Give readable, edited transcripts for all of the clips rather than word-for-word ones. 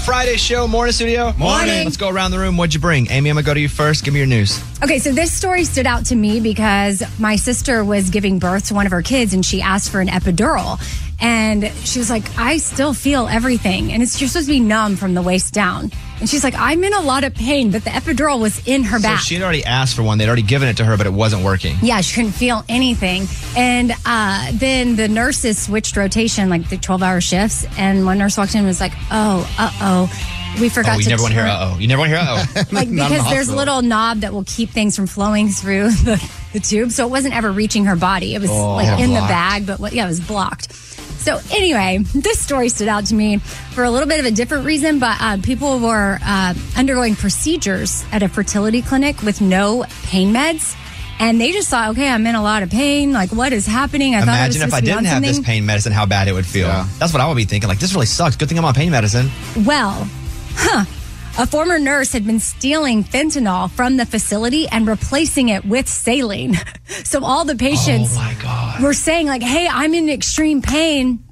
Friday show. Morning, studio. Morning. Let's go around the room. What'd you bring? Amy, I'm going to go to you first. Give me your news. Okay, so this story stood out to me because my sister was giving birth to one of her kids and she asked for an epidural. And she was like, I still feel everything. And you're supposed to be numb from the waist down. And she's like, I'm in a lot of pain, but the epidural was in her back. So she had already asked for one. They'd already given it to her, but it wasn't working. Yeah, she couldn't feel anything. And then the nurses switched rotation, like the 12-hour shifts. And one nurse walked in and was like, we forgot to... You never want to hear uh-oh. You never want to hear uh-oh. Like, because there's a little knob that will keep things from flowing through the tube. So it wasn't ever reaching her body. It was in the bag, but it was blocked. So anyway, this story stood out to me for a little bit of a different reason, but people were undergoing procedures at a fertility clinic with no pain meds. And they just thought, okay, I'm in a lot of pain. Like, what is happening? Imagine if I didn't have this pain medicine, how bad it would feel. Yeah. That's what I would be thinking. Like, this really sucks. Good thing I'm on pain medicine. Well, a former nurse had been stealing fentanyl from the facility and replacing it with saline. So all the patients were saying, like, hey, I'm in extreme pain.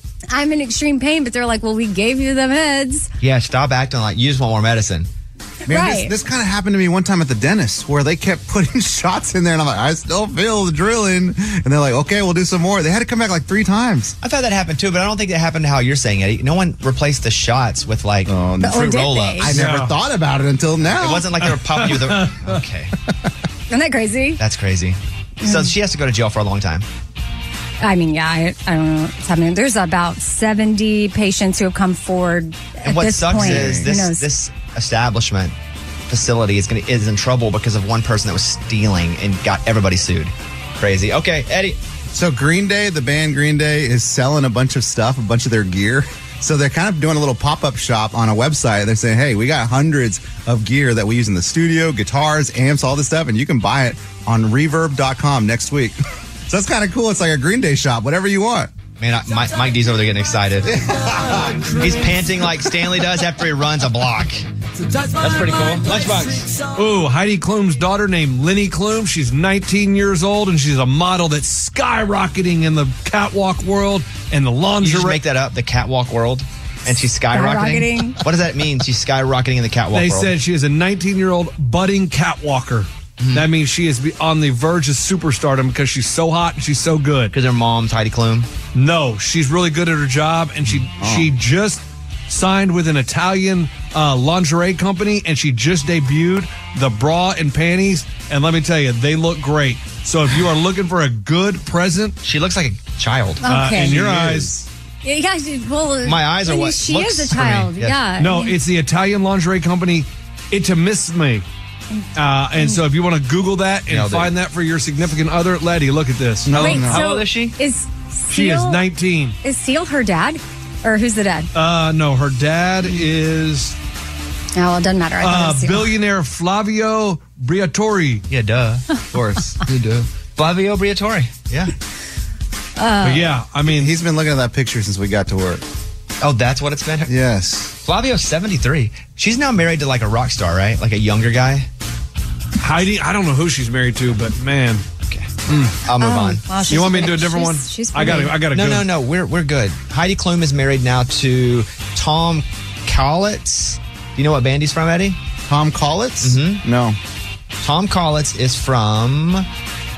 But they're like, well, we gave you the meds. Yeah, stop acting like you just want more medicine. Man, right. This kind of happened to me one time at the dentist where they kept putting shots in there and I'm like, I still feel the drilling. And they're like, okay, we'll do some more. They had to come back like 3 times. I thought that happened too, but I don't think that happened how you're saying, Eddie. No one replaced the shots with like fruit roll-ups. I never thought about it until now. It wasn't like they were popping you the... Okay. Isn't that crazy? That's crazy. So she has to go to jail for a long time. I mean, yeah, I don't know what's happening. There's about 70 patients who have come forward at and what this sucks point. is this establishment facility is in trouble because of one person that was stealing and got everybody sued. Crazy. Okay, Eddie. So Green Day, the band Green Day, is selling a bunch of stuff, a bunch of their gear. So they're kind of doing a little pop-up shop on a website. They're saying, hey, we got hundreds of gear that we use in the studio, guitars, amps, all this stuff, and you can buy it on reverb.com next week. So that's kind of cool. It's like a Green Day shop, whatever you want. Man, Mike D's over there getting excited. He's panting like Stanley does after he runs a block. That's pretty cool. Lunchbox. Ooh, Heidi Klum's daughter named Lenny Klum. She's 19 years old, and she's a model that's skyrocketing in the catwalk world and the lingerie. You just make that up, the catwalk world? And she's skyrocketing? What does that mean? She's skyrocketing in the catwalk world? They said she is a 19-year-old budding catwalker. Mm-hmm. That means she is on the verge of superstardom because she's so hot and she's so good. Because her mom's Heidi Klum? No, she's really good at her job, and she just signed with an Italian lingerie company, and she just debuted the bra and panties, and let me tell you, they look great. So if you are looking for a good present... She looks like a child. Okay. In your eyes... Yeah, well, my eyes are what she is a child. Yes. Yeah. No, it's the Italian lingerie company Intimissimi. And so if you want to Google that and find that for your significant other, Letty, look at this. Wait, so how old is she? She is 19. Is Seal her dad? Or who's the dad? No, her dad is... Oh, well, it doesn't matter. I thought it was Seal. Billionaire Flavio Briatore. Yeah, duh. Of course. Duh. Flavio Briatore. Yeah. But yeah, I mean... He's been looking at that picture since we got to work. Oh, that's what it's been? Yes. Flavio's 73. She's now married to like a rock star, right? Like a younger guy? Heidi, I don't know who she's married to, but man... Okay. I'll move on. Well, you want me to do a different one? I gotta go. No. We're good. Heidi Klum is married now to Tom Collitz. Do you know what band he's from, Eddie? Tom Collitz? Mm-hmm. No. Tom Collitz is from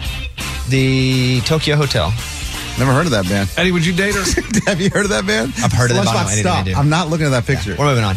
the Tokyo Hotel. Never heard of that band. Eddie, would you date her? Have you heard of that band? I've heard of them. Stop. I'm not looking at that picture. Yeah, we're moving on.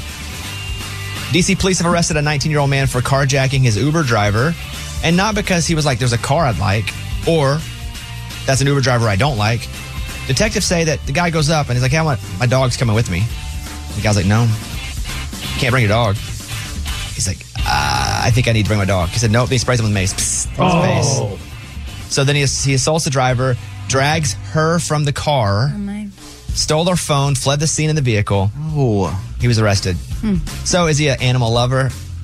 DC police have arrested a 19-year-old man for carjacking his Uber driver. And not because he was like, there's a car I'd like, or that's an Uber driver I don't like. Detectives say that the guy goes up and he's like, hey, my dog's coming with me. The guy's like, no, you can't bring your dog. He's like, I think I need to bring my dog. He said, nope. Then he sprays him with mace. Psst, on his face. So then he assaults the driver, drags her from the car, stole her phone, fled the scene in the vehicle. Oh. He was arrested. So is he an animal lover?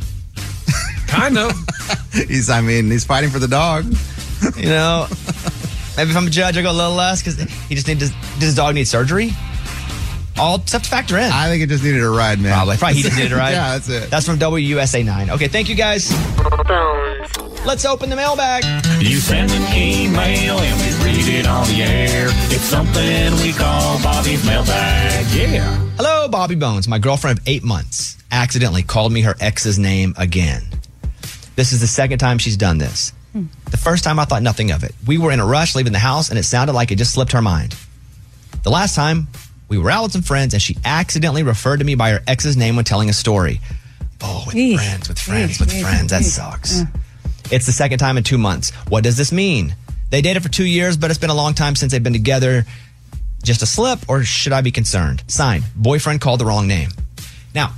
Kind of. He's fighting for the dog. You know, maybe if I'm a judge, I go a little less because he just does his dog need surgery? All stuff to factor in. I think it just needed a ride, man. Probably he just needed a ride. Yeah, that's it. That's from WUSA 9. Okay, thank you guys. Bones. Let's open the mailbag. You send an email and we read it on the air. It's something we call Bobby's mailbag. Yeah. Hello, Bobby Bones. My girlfriend of 8 months accidentally called me her ex's name again. This is the second time she's done this. The first time I thought nothing of it. We were in a rush leaving the house and it sounded like it just slipped her mind. The last time we were out with some friends and she accidentally referred to me by her ex's name when telling a story. Oh, with friends. That sucks. It's the second time in 2 months. What does this mean? They dated for 2 years, but it's been a long time since they've been together. Just a slip, or should I be concerned? Signed, boyfriend called the wrong name. Now,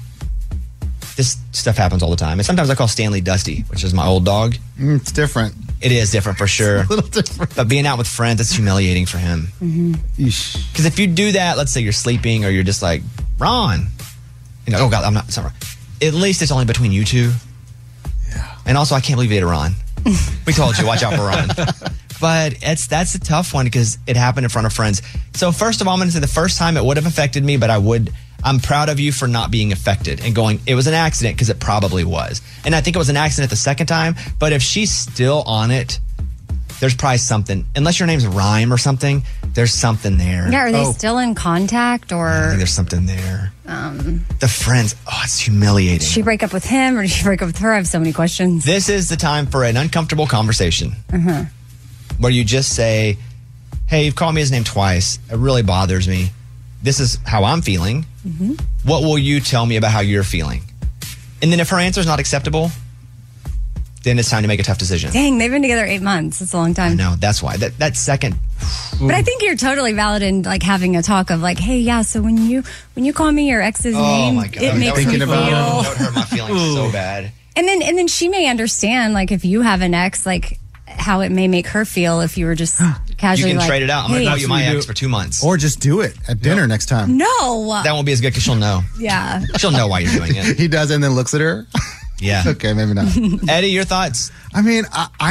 this stuff happens all the time. And sometimes I call Stanley Dusty, which is my old dog. It's different. It is different for sure. It's a little different. But being out with friends, it's humiliating for him. Because if you do that, let's say you're sleeping or you're just like, Ron. Oh, God, it's not Ron. At least it's only between you two. Yeah. And also, I can't believe you ate Ron. We told you, watch out for Ron. But that's a tough one because it happened in front of friends. So first of all, I'm going to say the first time it would have affected me, but I'm proud of you for not being affected and going, it was an accident, because it probably was. And I think it was an accident the second time, but if she's still on it, there's probably something. Unless your name's Rhyme or something, there's something there. Yeah, are they still in contact or? I think there's something there. The friends, it's humiliating. Did she break up with him or did she break up with her? I have so many questions. This is the time for an uncomfortable conversation where you just say, hey, you've called me his name twice. It really bothers me. This is how I'm feeling. What will you tell me about how you're feeling? And then if her answer is not acceptable, then it's time to make a tough decision. Dang, they've been together 8 months. That's a long time. I know. That's why. That second. But I think you're totally valid in like having a talk of like, hey, yeah, so when you call me your ex's name, my God. it makes me feel. That would hurt my feelings so bad. And then she may understand, like, if you have an ex, like, how it may make her feel if you were just casually You can like, trade it out. I'm going to call you my ex for 2 months. Or just do it at dinner next time. No. That won't be as good because she'll know. Yeah. She'll know why you're doing it. He does and then looks at her. Yeah. Okay, maybe not. Eddie, your thoughts? I mean,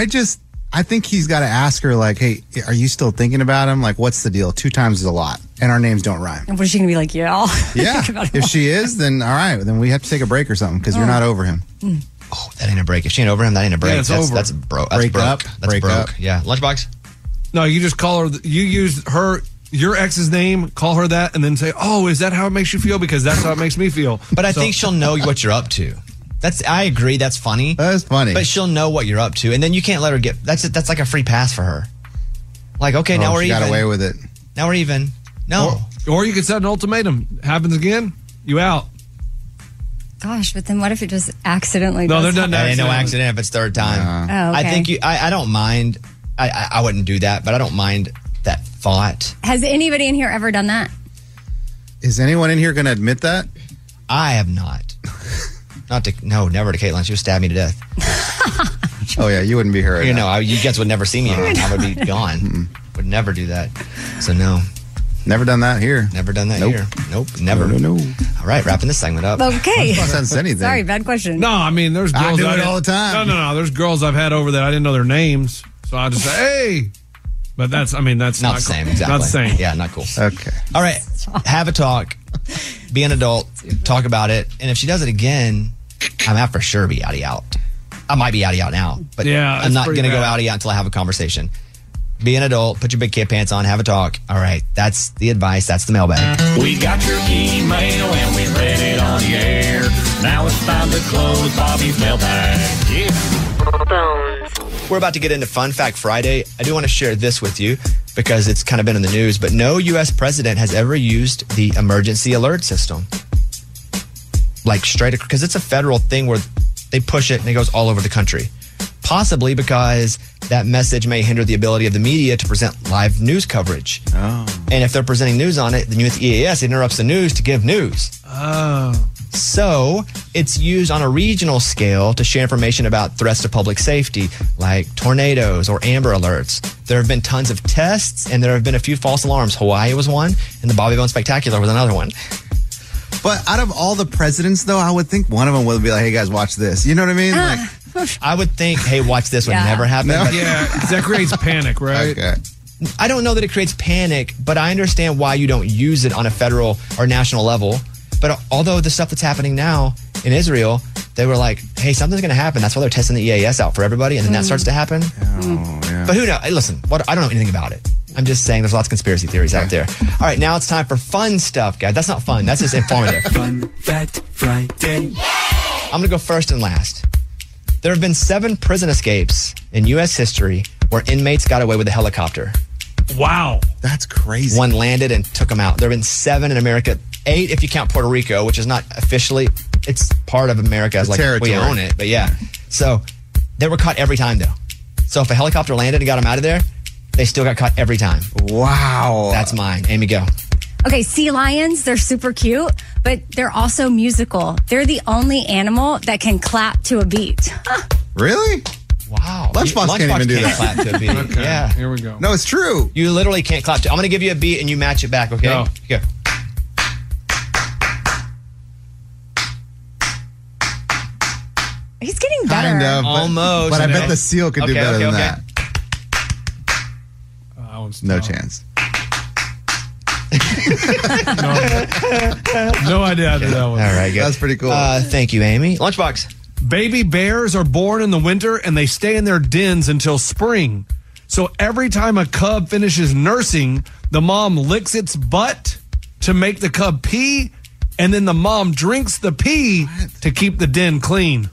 I think he's got to ask her, like, hey, are you still thinking about him? Like, what's the deal? 2 times is a lot. And our names don't rhyme. What is she going to be like, yeah? Yeah. If she is, then all right. Then we have to take a break or something because you're not over him. Oh, that ain't a break. If she ain't over him, that ain't a break. Yeah, it's over. That's broke. Break up. That's Break broke. up. Yeah. Lunchbox? No, you just call her. You use your ex's name, call her that, and then say, "Oh, is that how it makes you feel? Because that's how it makes me feel." But I think she'll know what you're up to. I agree. That's funny. That's funny. But she'll know what you're up to, and then you can't let her get. That's like a free pass for her. Like, okay, now we're she even. got away with it. Now we're even. No. Or you could set an ultimatum. Happens again, you out. Gosh, but then what if it just accidentally No, does they're not. That ain't no accident if it's third time. Oh, okay. I think I don't mind. I wouldn't do that, but I don't mind that thought. Has anybody in here ever done that? Is anyone in here going to admit that? I have not. Never to Caitlin. She would stab me to death. Oh, yeah, you wouldn't be her. You know, you guys would never see me again. I would be gone. Would never do that. So no. Never done that here. Never done that Nope. here. Nope. Never. No. All right, wrapping this segment up. Okay. Not sense anything. Sorry, bad question. No, I mean, there's I girls do it I've- all the time. No. There's girls I've had over that I didn't know their names, so I just say, "Hey," but that's Not the same, cool. exactly. Not the same. Yeah, not cool. Okay. All right, have a talk. Be an adult. Talk about it. And if she does it again, I'm out for sure be outie out. I might be outie out now, but Yeah, I'm it's not pretty going to go bad. outie out until I have a conversation. Be an adult. Put your big kid pants on. Have a talk. All right, that's the advice. That's the mailbag. We got your email and we read it on the air. Now it's time to close Bobby's mailbag. Yeah. We're about to get into Fun Fact Friday. I do want to share this with you because it's kind of been in the news, but no U.S. president has ever used the emergency alert system. Like straight, because it's a federal thing where they push it and it goes all over the country. Possibly because that message may hinder the ability of the media to present live news coverage. Oh. And if they're presenting news on it, then with EAS, it interrupts the news to give news. Oh. So it's used on a regional scale to share information about threats to public safety, like tornadoes or Amber Alerts. There have been tons of tests, and there have been a few false alarms. Hawaii was one, and the Bobby Bones Spectacular was another one. But out of all the presidents, though, I would think one of them would be like, hey, guys, watch this. You know what I mean? Like, I would think, hey, watch this would Yeah. never happen. No. But Yeah, 'cause that creates panic, right? okay. I don't know that it creates panic, but I understand why you don't use it on a federal or national level. But although the stuff that's happening now in Israel, they were like, hey, something's going to happen. That's why they're testing the EAS out for everybody. And then that starts to happen. Oh, yeah. But who knows? Hey, listen, I don't know anything about it. I'm just saying there's lots of conspiracy theories out there. All right, now it's time for fun stuff, guys. That's not fun. That's just informative. Fun Fact Friday. I'm going to go first and last. There have been 7 prison escapes in U.S. history where inmates got away with a helicopter. Wow. That's crazy. One landed and took them out. There have been 7 in America. 8 if you count Puerto Rico, which is not officially, it's part of America. As like territory. We own it, but yeah. So they were caught every time though. So if a helicopter landed and got them out of there, they still got caught every time. Wow. That's mine. Amy, go. Okay, sea lions, they're super cute, but they're also musical. They're the only animal that can clap to a beat. Really? Wow. Lunchbox can't even do that. Clap to a beat. Okay, Yeah. here we go. No, it's true. You literally can't clap to. I'm going to give you a beat and you match it back, okay? Go. Go. He's getting better. Kind of. But, Almost. But I bet Okay. the seal could do Okay, better okay, than okay. that. That one's No tough. chance. No idea how to do that one. All right, good. That's pretty cool. Thank you, Amy. Lunchbox. Baby bears are born in the winter and they stay in their dens until spring. So every time a cub finishes nursing, the mom licks its butt to make the cub pee, and then the mom drinks the pee to keep the den clean.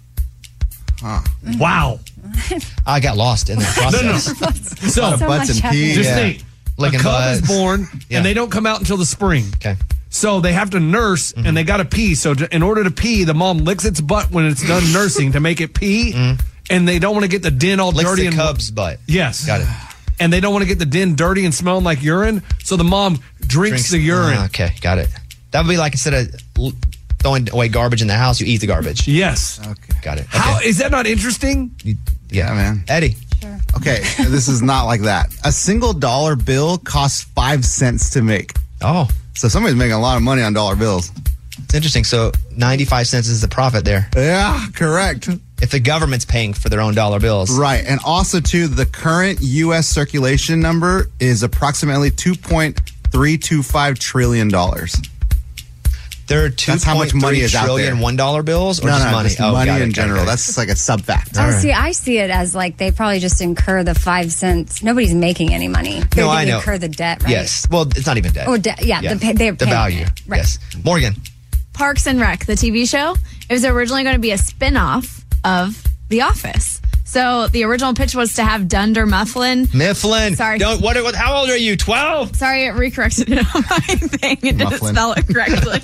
Wow. I got lost in that process. So, So Butts much and pee. just Yeah. think, Licking a cub butts. is born Yeah. and they don't come out until the spring. Okay. So they have to nurse and they got to pee. So in order to pee, the mom licks its butt when it's done nursing to make it pee. And they don't want to get the den all Licks dirty the and cub's butt. Yes. Got it. And they don't want to get the den dirty and smelling like urine. So the mom drinks the urine. Okay, got it. That would be like instead of throwing away garbage in the house, you eat the garbage. Yes. Got it. How Okay. is that not interesting? Yeah, man. Eddie. Okay, this is not like that. A single dollar bill costs 5 cents to make. Oh, So somebody's making a lot of money on dollar bills. it's interesting. So 95 cents is the profit there. Yeah, correct. If the government's paying for their own dollar bills. Right. And also, too, the current U.S. circulation number is approximately $2.325 trillion. There are That's how much money is out there. $1 bills or No, just no, money? just Oh, money got it, in got it, general. got it. That's just like a sub-fact. Oh, see, I see it as like they probably just incur the 5 cents. Nobody's making any money. They No, I know. incur the debt, right? Yes. Well, it's not even debt. Oh, yeah, they're the paying value. it. Right. Yes. Morgan. Parks and Rec, the TV show, it was originally going to be a spin-off of The Office. So the original pitch was to have Dunder Mifflin. Sorry. How old are you? 12? Sorry, it recorrected it on my thing. It didn't Mufflin. spell it correctly.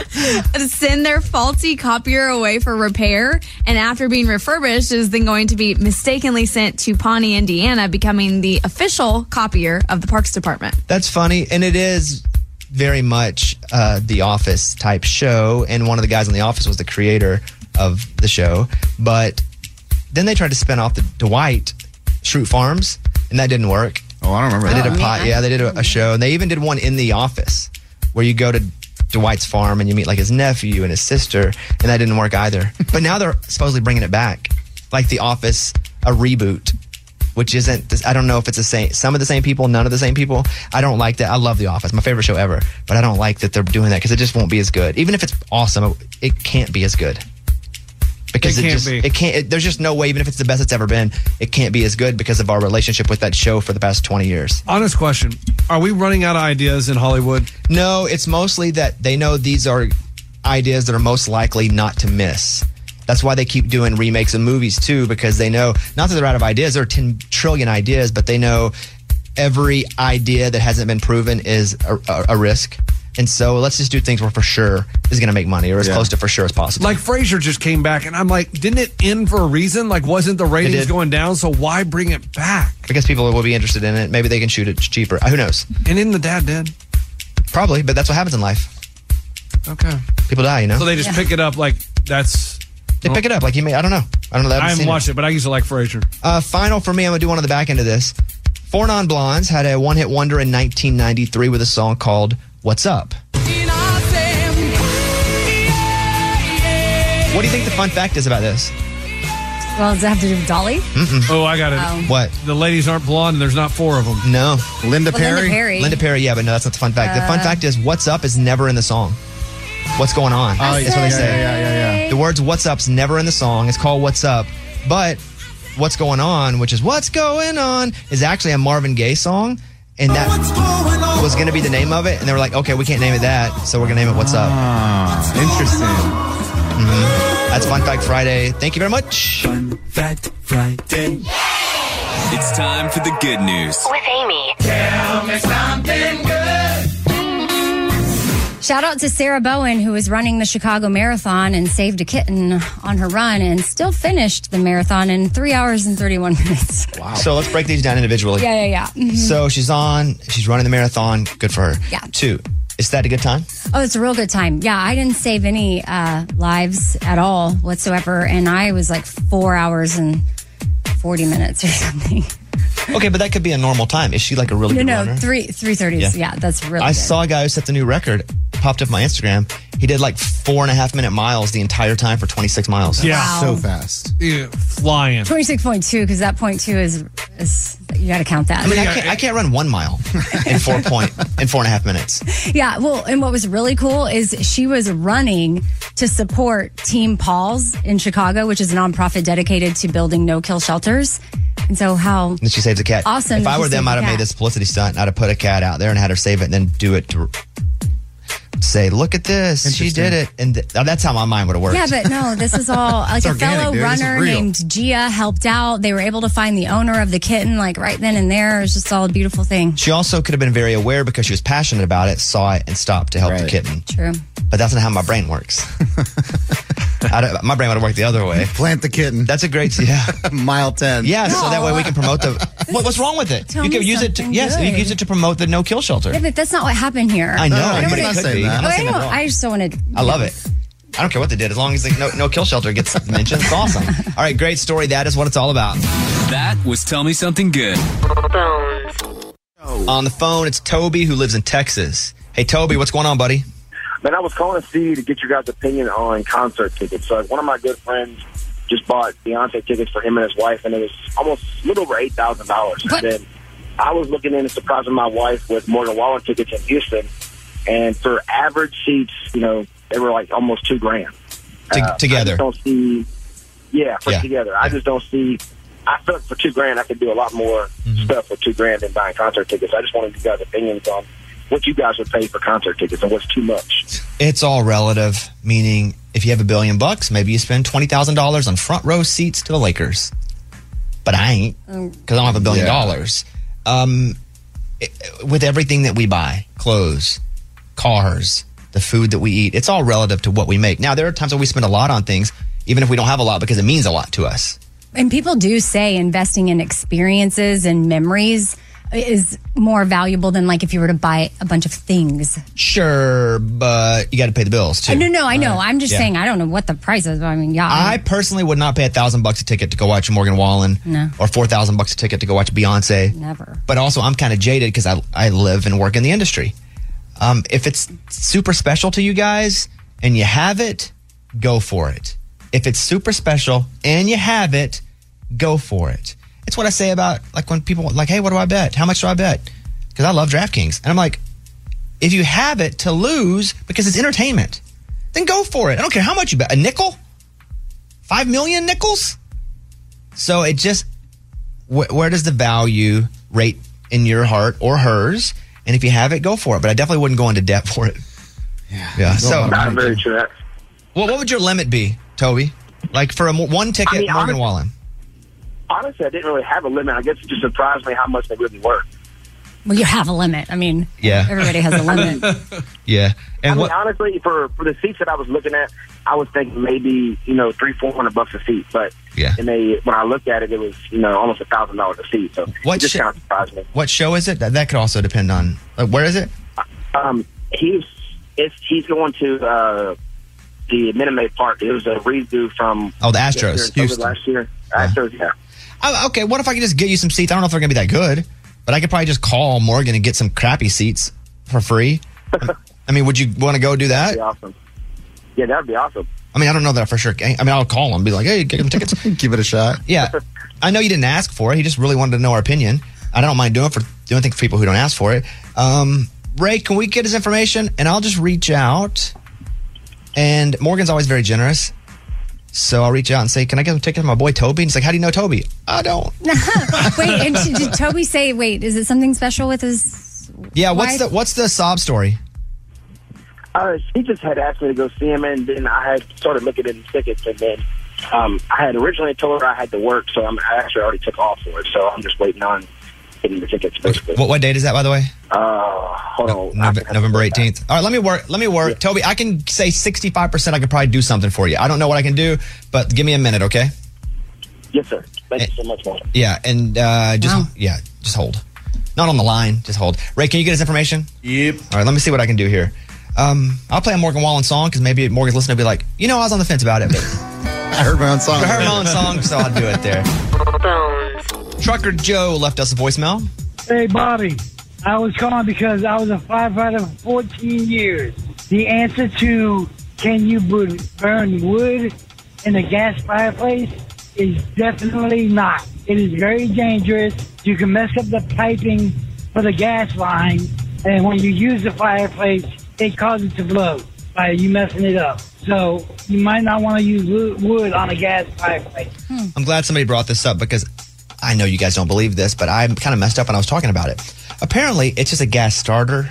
To send their faulty copier away for repair, and after being refurbished, is then going to be mistakenly sent to Pawnee, Indiana, becoming the official copier of the Parks Department. That's funny. And it is very much the Office type show. And one of the guys on The Office was the creator of the show. But then they tried to spin off the Dwight Schrute Farms, and that didn't work. Oh, I don't remember They that. did a pot. Yeah, they did a show, and they even did one in The Office where you go to Dwight's farm and you meet like his nephew and his sister, and that didn't work either. But now they're supposedly bringing it back, like The Office, a reboot, which isn't. I don't know if it's the same. Some of the same people, none of the same people. I don't like that. I love The Office, my favorite show ever, but I don't like that they're doing that because it just won't be as good. Even if it's awesome, it can't be as good. Because it can't. There's just no way. Even if it's the best it's ever been, it can't be as good because of our relationship with that show for the past 20 years. Honest question. Are we running out of ideas in Hollywood? No, it's mostly that they know these are ideas that are most likely not to miss. That's why they keep doing remakes of movies too, because they know not that they're out of ideas. There are 10 trillion ideas, but they know every idea that hasn't been proven is a risk. And so let's just do things where for sure is going to make money or as close to for sure as possible. Like Frasier just came back, and I'm like, didn't it end for a reason? Like, wasn't the ratings did. going down? So why bring it back? Because people will be interested in it. Maybe they can shoot it cheaper. Who knows? And isn't the dad dead? Probably, but that's what happens in life. Okay. People die, you know? So they just pick it up like that's. They pick it up like you may. I don't know. I haven't watched it, but I used to like Frasier. Final for me, I'm going to do one on the back end of this. Four Non Blondes had a one-hit wonder in 1993 with a song called What's Up? What do you think the fun fact is about this? Well, does it have to do with Dolly? Oh, I got it. What? The ladies aren't blonde, and there's not 4 of them. No. Linda Well, Perry? Linda Perry. Linda Perry, yeah, but no, that's not the fun fact. The fun fact is What's Up is never in the song. What's going on? Oh, That's what they say. Yeah. The words "What's Up's" never in the song. It's called "What's Up," but "What's Going On," which is "What's Going On," is actually a Marvin Gaye song, and that was going to be the name of it. And they were like, "Okay, we can't name it that, so we're going to name it What's Up." Interesting. That's Fun Fact Friday. Thank you very much. Fun Fact Friday. It's time for the good news. With Amy. Tell me something good. Shout out to Sarah Bowen, who was running the Chicago Marathon and saved a kitten on her run and still finished the marathon in 3 hours and 31 minutes. Wow. So let's break these down individually. Yeah. Mm-hmm. So she's running the marathon. Good for her. Yeah. 2, is that a good time? Oh, it's a real good time. Yeah, I didn't save any lives at all whatsoever, and I was like 4 hours and 40 minutes or something. Okay, but that could be a normal time. Is she like a really good runner? 3:30. Yeah, that's really I good. saw a guy who set the new record, popped up my Instagram. He did like 4.5 minute miles the entire time for 26 miles. Yeah. Wow. So fast. Yeah, flying. 26.2, because that 0.2 is you got to count that. I mean, I can't run 1 mile in 4.5 minutes. Yeah, well, and what was really cool is she was running to support Team Paws in Chicago, which is a nonprofit dedicated to building no-kill shelters. And so how And she saves a cat. awesome. If that I she were them, saved I'd the have made cat. this publicity stunt. I'd have put a cat out there and had her save it and then do it to say, look at this. She did it. And that's how my mind would have worked. Yeah, but no, this is all like a organic, fellow dude. This is runner real. named Gia helped out. They were able to find the owner of the kitten like right then and there. It was just all a beautiful thing. She also could have been very aware because she was passionate about it, saw it, and stopped to help the Right. kitten. True. But that's not how my brain works. My brain would have worked the other way. Plant the kitten. That's a great, Mile 10. Yeah, so that way we can promote the. What's wrong with it? Tell You me can use it. something You can good. use it to promote the no-kill shelter. Yeah, but that's not what happened here. I know, No, but I'm it not could saying be. that. I'm not I saying know. that's wrong. I just don't want to. I love it. I don't care what they did, as long as the no kill shelter gets mentioned. It's awesome. All right, great story. That is what it's all about. That was Tell Me Something Good. On the phone, it's Toby, who lives in Texas. Hey, Toby, what's going on, buddy? Man, I was calling to see to get your guys' opinion on concert tickets. So one of my good friends just bought Beyonce tickets for him and his wife, and it was almost a little over $8,000. What? And then I was looking in and surprising my wife with Morgan Wallen tickets in Houston, and for average seats, they were like almost $2,000 Together. I just don't see, together. I Yeah. just don't see. I feel like for $2,000 I could do a lot more stuff for $2,000 than buying concert tickets. I just wanted you guys' opinions on what you guys would pay for concert tickets and what's too much. It's all relative, meaning if you have $1 billion, maybe you spend $20,000 on front row seats to the Lakers. But I ain't, because I don't have $1 billion. With everything that we buy, clothes, cars, the food that we eat, it's all relative to what we make. Now, there are times when we spend a lot on things, even if we don't have a lot, because it means a lot to us. And people do say investing in experiences and memories is more valuable than like if you were to buy a bunch of things. Sure, but you got to pay the bills too. No, I know. I'm just Yeah. saying I don't know what the price is. I mean, yeah. I personally would not pay $1,000 a ticket to go watch Morgan Wallen, No. or $4,000 a ticket to go watch Beyonce. Never. But also, I'm kind of jaded because I live and work in the industry. If it's super special to you guys and you have it, go for it. If it's super special and you have it, go for it. It's what I say about like when people like, hey, what do I bet? How much do I bet? Because I love DraftKings. And I'm like, if you have it to lose because it's entertainment, then go for it. I don't care how much you bet. A nickel? 5 million nickels? So it just, where does the value rate in your heart or hers? And if you have it, go for it. But I definitely wouldn't go into debt for it. Yeah. So, Not very true. well, what would your limit be, Toby? Like for one ticket, I mean, Morgan Wallen. Honestly, I didn't really have a limit. I guess it just surprised me how much they really were. Well, you have a limit. I mean, Yeah. everybody has a limit. Yeah. And I mean, honestly, for the seats that I was looking at, I was thinking maybe $300-400 a seat. But Yeah. when I looked at it, it was almost $1,000 a seat. So What it just shi- kind of surprised me. what show is it? That could also depend on where is it? He's going to the Minute Maid Park. It was a redo from Oh, the Astros. Houston last year. Astros, yeah. Okay, what if I could just get you some seats? I don't know if they're going to be that good, but I could probably just call Morgan and get some crappy seats for free. I mean, would you want to go do that? That'd be awesome. Yeah, that'd be awesome. I mean, I don't know that for sure. I mean, I'll call him and be like, hey, get him tickets. Give it a shot. Yeah. I know you didn't ask for it. He just really wanted to know our opinion. I don't mind doing anything for people who don't ask for it. Ray, can we get his information? And I'll just reach out. And Morgan's always very generous. So I'll reach out and say, can I get a ticket to my boy Toby? And he's like, how do you know Toby? I don't. Wait, and did Toby say, is it something special with his wife? What's the sob story? She just had asked me to go see him, and then I had started looking at the tickets, and then I had originally told her I had to work, so I actually already took off for it, so I'm just waiting on getting the tickets, basically. What date is that, by the way? Hold on. November 18th. All right, let me work. Yeah. Toby, I can say 65% I could probably do something for you. I don't know what I can do, but give me a minute, okay? Yes, sir. Thank you so much, man. Yeah, and just hold. Not on the line, just hold. Ray, can you get his information? Yep. All right, let me see what I can do here. I'll play a Morgan Wallen song because maybe Morgan's listening will be like, I was on the fence about it, but I heard my own song. I heard my own song, so I'll do it there. Trucker Joe left us a voicemail. Hey, Bobby. I was calling because I was a firefighter for 14 years. The answer to can you burn wood in a gas fireplace is definitely not. It is very dangerous. You can mess up the piping for the gas line, and when you use the fireplace, it causes it to blow by you messing it up. So you might not want to use wood on a gas fireplace. I'm glad somebody brought this up because I know you guys don't believe this, but I kind of messed up when I was talking about it. Apparently, it's just a gas starter.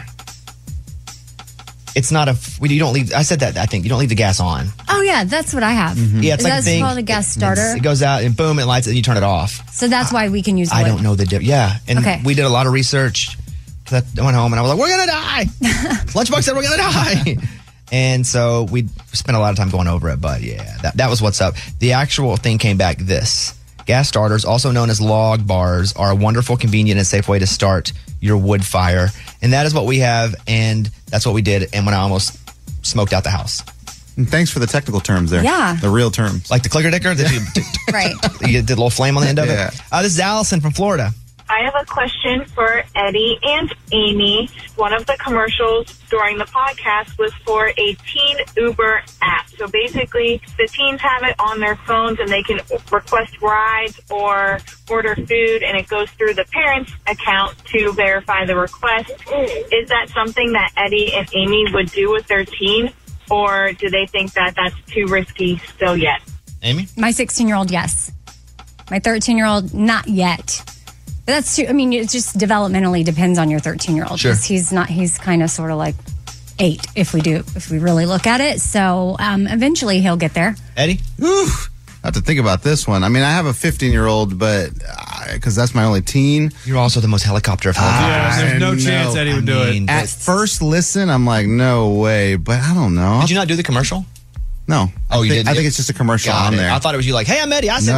It's not you don't leave, I said that, I think, you don't leave the gas on. Oh, yeah, that's what I have. Yeah, it's like a thing. That's called a gas starter. It goes out and boom, it lights it and you turn it off. So that's why we can use wood. I don't know the difference. Yeah, and we did a lot of research. I went home and I was like, we're going to die. Lunchbox said we're going to die. And so we spent a lot of time going over it, but yeah, that was what's up. The actual thing came back this. Gas starters, also known as log bars, are a wonderful, convenient, and safe way to start your wood fire. And that is what we have, and that's what we did. And when I almost smoked out the house. And thanks for the technical terms there. Yeah. The real terms. Like the clicker dicker? Right. You did a little flame on the end of it? This is Allison from Florida. I have a question for Eddie and Amy. One of the commercials during the podcast was for a teen Uber app. So basically, the teens have it on their phones and they can request rides or order food, and it goes through the parents' account to verify the request. Is that something that Eddie and Amy would do with their teen, or do they think that that's too risky still yet? Amy? My 16-year-old, yes. My 13-year-old, not yet. But that's true. I mean, it just developmentally depends on your 13-year-old. Sure. He's kind of sort of like 8 if we really look at it. So eventually he'll get there. Eddie? I have to think about this one. I mean, I have a 15-year-old, but because that's my only teen. You're also the most helicopter of helicopters. There's no chance Eddie would do it. At first listen, I'm like, no way, but I don't know. Did you not do the commercial? No. Oh, you didn't? I think it's just a commercial on there. I thought it was you like, hey, I'm Eddie. I said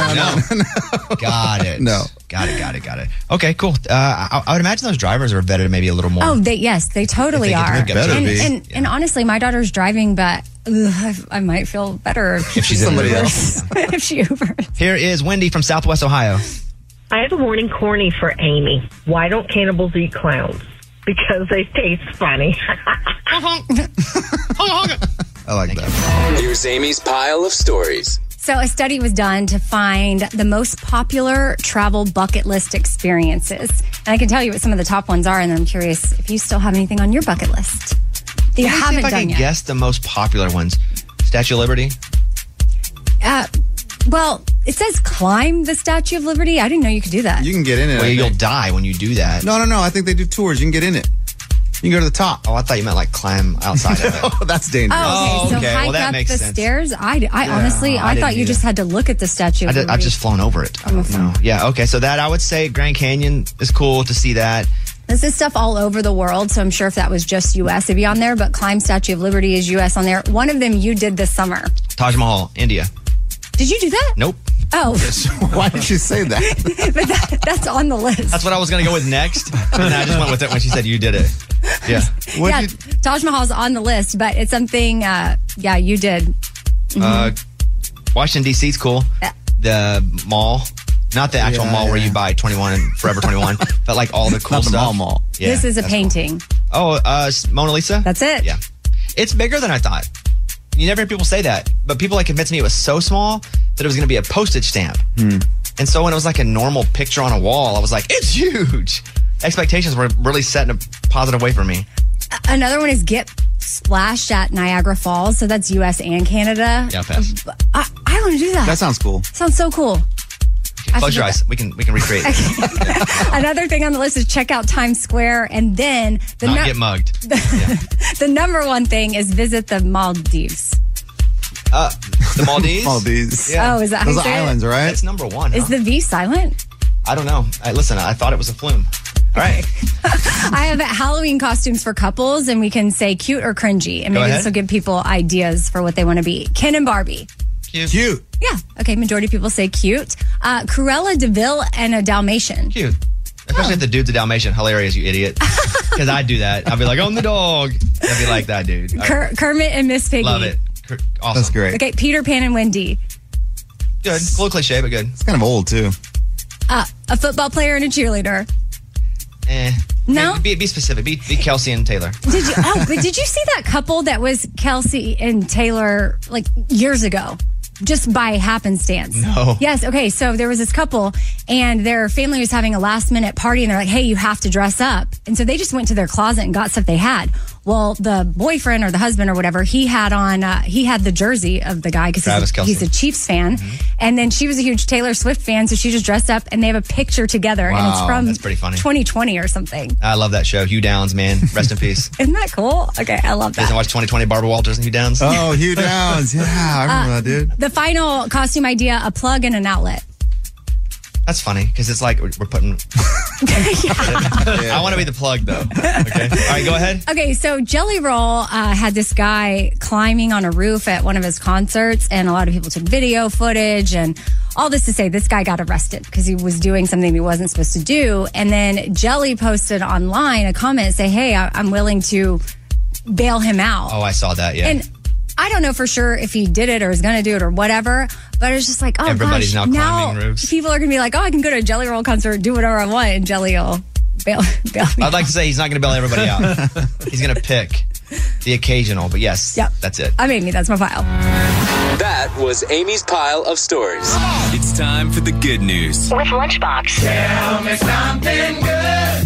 that. No. Got it. No. Got it. Okay, cool. I would imagine those drivers are vetted maybe a little more. Oh, they totally are. And honestly, my daughter's driving, but I might feel better if she's somebody else. If she Ubers. Here is Wendy from Southwest Ohio. I have a morning corny for Amy. Why don't cannibals eat clowns? Because they taste funny. I like that. Here's Amy's pile of stories. So a study was done to find the most popular travel bucket list experiences. And I can tell you what some of the top ones are, and I'm curious if you still have anything on your bucket list that you haven't done yet. Guess the most popular ones. Statue of Liberty? Well, it says climb the Statue of Liberty. I didn't know you could do that. You can get in it. Well, you'll die when you do that. No. I think they do tours. You can get in it. You can go to the top. Oh, I thought you meant like climb outside of it. Oh, that's dangerous. Oh, okay. So hike up the stairs. I honestly, I thought you just had to look at the Statue of Liberty. I've just flown over it. No. Yeah, okay. So that, I would say Grand Canyon is cool to see that. This is stuff all over the world, so I'm sure if that was just U.S., it'd be on there, but Climb Statue of Liberty is U.S. on there. One of them you did this summer. Taj Mahal, India. Did you do that? Nope. Oh. Why did you say that? But that's on the list. That's what I was going to go with next, and I just went with it when she said you did it. Yeah. Taj Mahal's on the list, but it's something, you did. Mm-hmm. Washington, D.C. is cool. The mall. Not the actual mall where you buy 21 and Forever 21, but like all the cool Not the stuff. mall. Yeah, this is a painting. Cool. Oh, Mona Lisa? That's it. Yeah. It's bigger than I thought. You never hear people say that, but people like convinced me it was so small that it was going to be a postage stamp. And so when it was like a normal picture on a wall, I was like, it's huge. Expectations were really set in a positive way for me. Another one is Get Splashed at Niagara Falls. So that's U.S. and Canada. Yeah, pass. want to do that. That sounds cool. Sounds so cool. Close your eyes. We can recreate it. Another thing on the list is check out Times Square, and then get mugged. The number one thing is visit the Maldives. The Maldives? Maldives. Yeah. Oh, is that how Those you are say it? islands, right? That's number one. Is the V silent? I don't know. Listen, I thought it was a flume. All right. I have Halloween costumes for couples, and we can say cute or cringy. And maybe this will give people ideas for what they want to be. Ken and Barbie. Cute. Yeah. Okay. Majority of people say cute. Cruella de Vil and a Dalmatian. Cute. Especially if the dude's a Dalmatian. Hilarious, you idiot. Because I'd do that. I'd be like, I'm the dog. I'd be like that, dude. Kermit and Miss Piggy. Love it. Awesome. That's great. Okay. Peter Pan and Wendy. Good. A little cliche, but good. It's kind of old, too. A football player and a cheerleader. No? Be specific. Be Kelsey and Taylor. But did you see that couple that was Kelsey and Taylor like years ago? Just by happenstance. No. Yes. Okay. So there was this couple and their family was having a last minute party and they're like, hey, you have to dress up. And so they just went to their closet and got stuff they had. Well, the boyfriend or the husband or whatever, he had the jersey of the guy because he's a Chiefs fan. Mm-hmm. And then she was a huge Taylor Swift fan. So she just dressed up and they have a picture together. Wow, and it's from that's pretty funny. 2020 or something. I love that show. Hugh Downs, man. Rest in peace. Isn't that cool? Okay. I love that. You guys watch 2020 Barbara Walters and Hugh Downs? Oh, Hugh Downs. Yeah, I remember that, dude. The final costume idea, a plug and an outlet. That's funny because it's like we're putting. I want to be the plug though. Okay. All right, go ahead. Okay, so Jelly Roll had this guy climbing on a roof at one of his concerts, and a lot of people took video footage. And all this to say, this guy got arrested because he was doing something he wasn't supposed to do. And then Jelly posted online a comment say, "Hey, I'm willing to bail him out." Oh, I saw that. Yeah. And I don't know for sure if he did it or is going to do it or whatever, but it's just like, oh, everybody's gosh, now climbing roofs. People are going to be like, oh, I can go to a Jelly Roll concert, do whatever I want, and Jelly will bail me I'd like to say he's not going to bail everybody out. He's going to pick the occasional, but yes, that's it. That's my file. That was Amy's pile of stories. It's time for the good news. With Lunchbox. Tell me something good.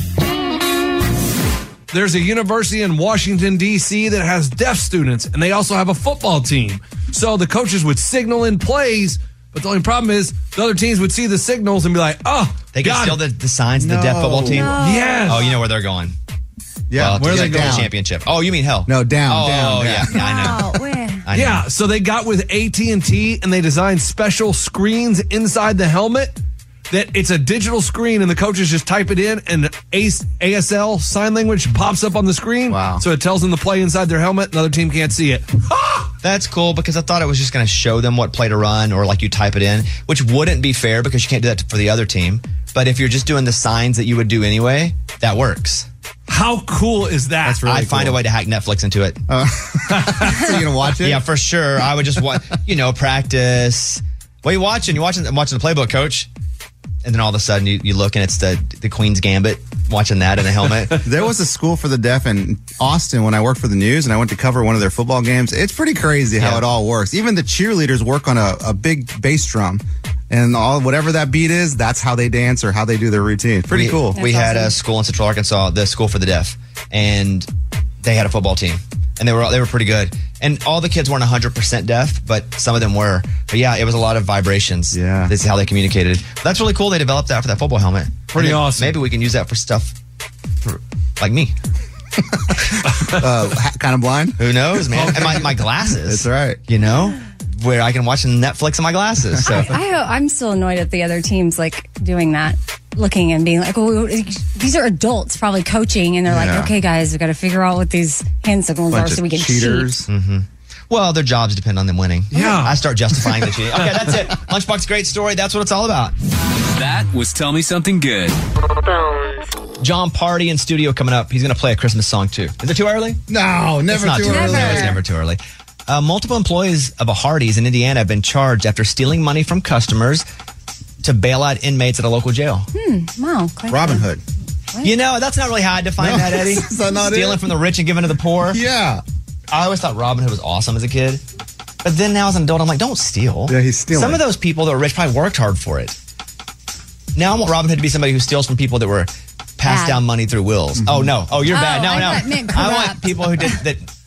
There's a university in Washington, D.C. that has deaf students, and they also have a football team. So the coaches would signal in plays, but the only problem is the other teams would see the signals and be like, oh, they can steal the signs of the deaf football team? No. Yes. Oh, you know where they're going. Yeah, well, where are they going? going? Championship. Oh, you mean hell? No, down. Yeah, I know. I know. Yeah, so they got with AT&T and they designed special screens inside the helmet that it's a digital screen and the coaches just type it in and ASL sign language pops up on the screen. Wow. So it tells them to play inside their helmet. Another team can't see it. That's cool because I thought it was just going to show them what play to run or like you type it in, which wouldn't be fair because you can't do that for the other team. But if you're just doing the signs that you would do anyway, that works. How cool is that? That's really I'd find a way to hack Netflix into it. So you're going to watch it? Yeah, for sure. I would just watch, practice. What are you watching? I'm watching the playbook, coach. And then all of a sudden you look and it's the Queen's Gambit, watching that in a helmet. There was a school for the deaf in Austin when I worked for the news and I went to cover one of their football games. It's pretty crazy how it all works. Even the cheerleaders work on a big bass drum. And whatever that beat is, that's how they dance or how they do their routine. Pretty cool. We had a school in Central Arkansas, the School for the Deaf, and they had a football team. And they were pretty good. And all the kids weren't 100% deaf, but some of them were. But yeah, it was a lot of vibrations. Yeah. This is how they communicated. That's really cool. They developed that for that football helmet. Pretty awesome. Maybe we can use that for stuff like me. Kind of blind? Who knows, man? And my glasses. That's right. Where I can watch Netflix on my glasses. So I'm still annoyed at the other teams like doing that, looking and being like, oh, these are adults probably coaching, and they're like, okay, guys, we've got to figure out what these hand signals are so we can cheaters. cheat. Mm-hmm. Well, their jobs depend on them winning. Yeah. I start justifying the cheating. Okay, that's it. Lunchbox, great story. That's what it's all about. That was Tell Me Something Good. John Party in studio coming up. He's going to play a Christmas song too. Is it too early? No, never It's not too early. No, it's never too early. Multiple employees of a Hardee's in Indiana have been charged after stealing money from customers to bail out inmates at a local jail. Wow. Robin Hood. That's not really how I define that, Eddie. Is that not Stealing it? from the rich and giving to the poor. Yeah. I always thought Robin Hood was awesome as a kid. But then now as an adult, I'm like, don't steal. Yeah, he's stealing. Some of those people that were rich probably worked hard for it. Now I want Robin Hood to be somebody who steals from people that were passed Bad. down money through wills. Mm-hmm. Oh, no. Oh, you're bad. No, I no. thought it meant I want corrupt. people who did that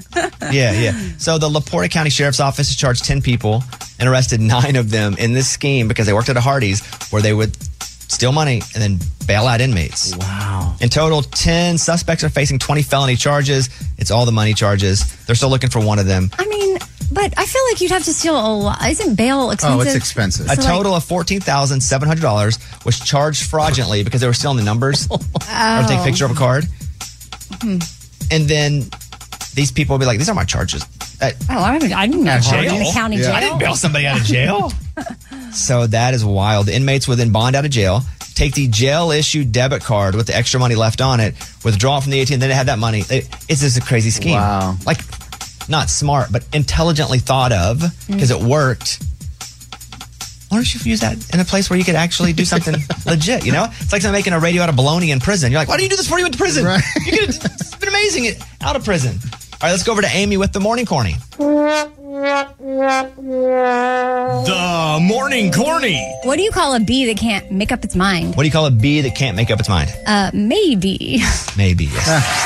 Yeah. So the LaPorta County Sheriff's Office has charged 10 people and arrested 9 of them in this scheme because they worked at a Hardee's where they would steal money and then bail out inmates. Wow. In total, 10 suspects are facing 20 felony charges. It's all the money charges. They're still looking for one of them. I mean, but I feel like you'd have to steal a lot. Isn't bail expensive? Oh, it's expensive. A total of $14,700 was charged fraudulently because they were stealing the numbers or take a picture of a card. And then these people will be like, these are my charges. I didn't know. Jail? County jail? I didn't bail somebody out of jail. So that is wild. The inmates would then bond out of jail, take the jail-issued debit card with the extra money left on it, withdraw it from the ATM, then they have that money. It's just a crazy scheme. Wow. Like, not smart, but intelligently thought of because it worked. Why don't you use that in a place where you could actually do something legit, you know? It's like making a radio out of bologna in prison. You're like, why do you do this before you went to prison? Right. You could have it's been amazing out of prison. All right, let's go over to Amy with the Morning Corny. The Morning Corny. What do you call a bee that can't make up its mind? What do you call a bee that can't make up its mind? Maybe. Maybe, yes.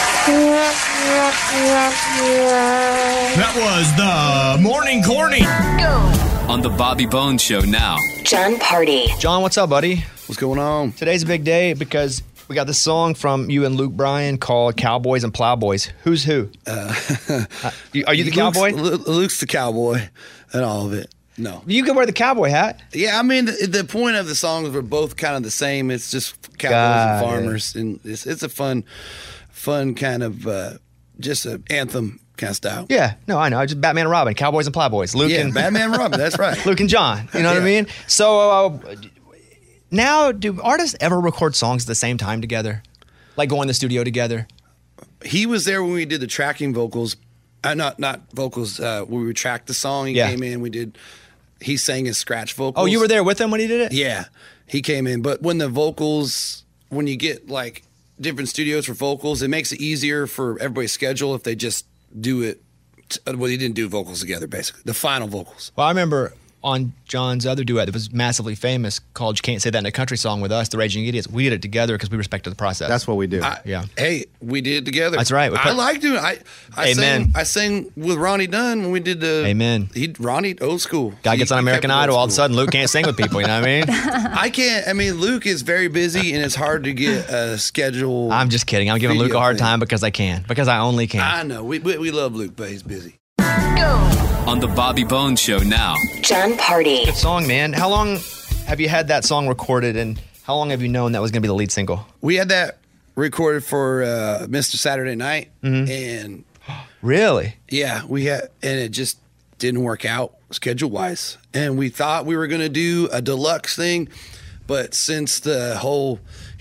That was the Morning Corny. On the Bobby Bones Show now. John Party. John, what's up, buddy? What's going on? Today's a big day because we got this song from you and Luke Bryan called Cowboys and Plowboys. Who's who? Are you the cowboy? Luke's the cowboy and all of it. No. You could wear the cowboy hat. Yeah, I mean, the point of the song is we're both kind of the same. It's just cowboys and farmers. And it's a fun kind of, just an anthem kind of style. Yeah, no, I know. Just Batman and Robin, Cowboys and Plowboys. Luke and Batman and Robin, that's right. Luke and John, you know what I mean? So now, do artists ever record songs at the same time together? Like go in the studio together? He was there when we did the tracking vocals. Not vocals. We would track the song. He came in. He sang his scratch vocals. Oh, you were there with him when he did it? Yeah, he came in. But when you get like different studios for vocals, it makes it easier for everybody's schedule if they just do it. Well, they didn't do vocals together, basically. The final vocals. Well, I remember on John's other duet that was massively famous called You Can't Say That in a Country Song with us, the Raging Idiots. We did it together because we respected the process. That's what we do. Hey, we did it together. That's right. I like doing it. Amen. I sang with Ronnie Dunn when we did the... Amen. Ronnie, old school. Guy gets on American Idol, all of a sudden Luke can't sing with people, you know what I mean? I can't. I mean, Luke is very busy and it's hard to get a schedule. I'm just kidding. I'm giving Luke a hard time because I can. Because I only can. I know. We love Luke, but he's busy. On the Bobby Bones Show now. John Party. Good song, man. How long have you had that song recorded and how long have you known that was going to be the lead single? We had that recorded for Mr. Saturday Night. And really? Yeah, and it just didn't work out schedule-wise. And we thought we were going to do a deluxe thing, but since the whole,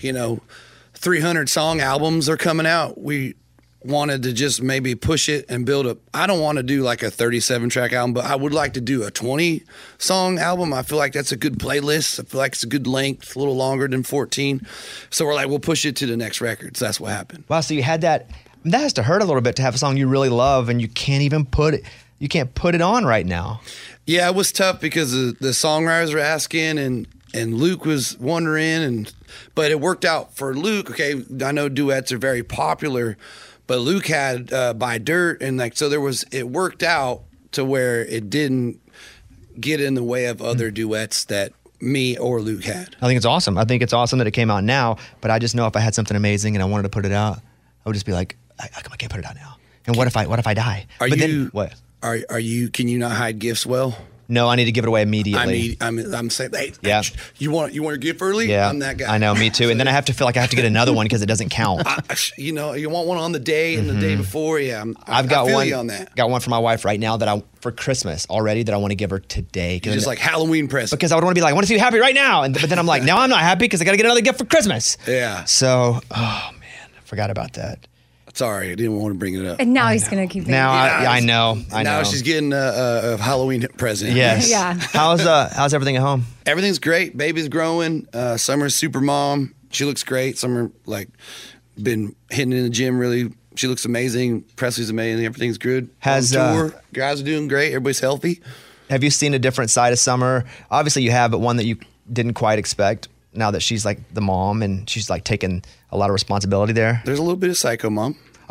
300 song albums are coming out, we wanted to just maybe push it and build up. I don't want to do like a 37 track album, but I would like to do a 20 song album. I feel like that's a good playlist. I feel like it's a good length, a little longer than 14. So we're like, we'll push it to the next record. So that's what happened. Wow. So you had that has to hurt a little bit to have a song you really love and you can't even put it on right now. Yeah, it was tough because the songwriters were asking and Luke was wondering but it worked out for Luke. Okay. I know duets are very popular, but Luke had Buy Dirt, and so it worked out to where it didn't get in the way of other duets that me or Luke had. I think it's awesome. I think it's awesome that it came out now, but I just know if I had something amazing and I wanted to put it out, I would just be like, I can't put it out now. And what if I die? What? Can you not hide gifts well? No, I need to give it away immediately. I'm saying, hey, yeah. You want your gift early? Yeah, I'm that guy. I know, me too. And then I have to feel like I have to get another one because it doesn't count. You want one on the day and the day before. Yeah, I've got feel one you on that. Got one for my wife right now for Christmas already that I want to give her today. Just like Halloween present. Because I would want to be like, I want to see you happy right now, but then I'm like, no, I'm not happy because I got to get another gift for Christmas. Yeah. So, oh man, I forgot about that. Sorry, I didn't want to bring it up. And now he's going to keep thinking. Now I know. Now she's getting a Halloween present. Yes. Yeah. How's everything at home? Everything's great. Baby's growing. Summer's super mom. She looks great. Summer been hitting in the gym really. She looks amazing. Presley's amazing. Everything's good. Tour. Guys are doing great. Everybody's healthy. Have you seen a different side of Summer? Obviously you have, but one that you didn't quite expect. Now that she's like the mom and she's like taking a lot of responsibility there. There's a little bit of psycho mom.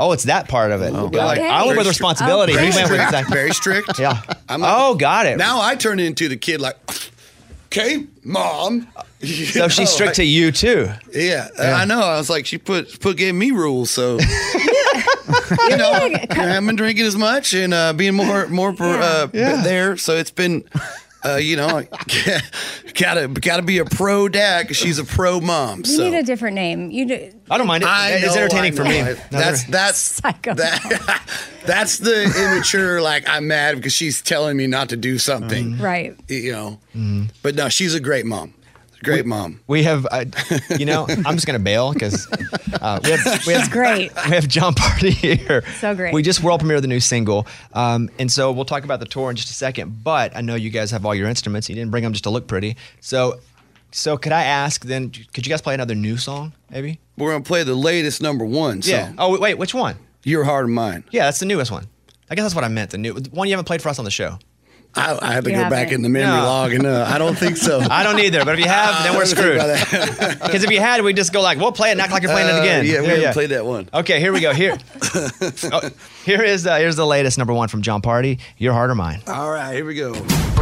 Oh, it's that part of it. Oh, Got it. okay. I went with Very responsibility. strict. He went with Very exactly. Very strict. Yeah. I'm got it. Now I turn into the kid like, okay, mom. So she's strict to you too. Yeah, I know. I was like, she gave me rules, so you know, I haven't been drinking as much and being more there. So it's been, you know, gotta be a pro dad because she's a pro mom. You So need a different name. I don't mind it. It's entertaining for me. That's Psycho. that's the immature. Like I'm mad because she's telling me not to do something. Right. You know, but no, she's a great mom. Great mom. We have, you know, I'm just going to bail because we have great. We have John Party here. So great. We just world premiered the new single. And so we'll talk about the tour in just a second. But I know you guys have all your instruments. You didn't bring them just to look pretty. So could I ask then, could you guys play another new song, maybe? We're going to play the latest #1 song. Yeah. Oh, wait, which one? Your Heart of Mine. Yeah, that's the newest one. I guess that's what I meant. The new one you haven't played for us on the show. I have to go back in the memory log, and I don't think so. I don't either, but if you have, then we're screwed. Because if you had, we'd just go like, we'll play it and act like you're playing it again. Yeah, we haven't played that one. Okay, here we go. Here's the latest #1 from John Party, Your Heart or Mine. All right, here we go.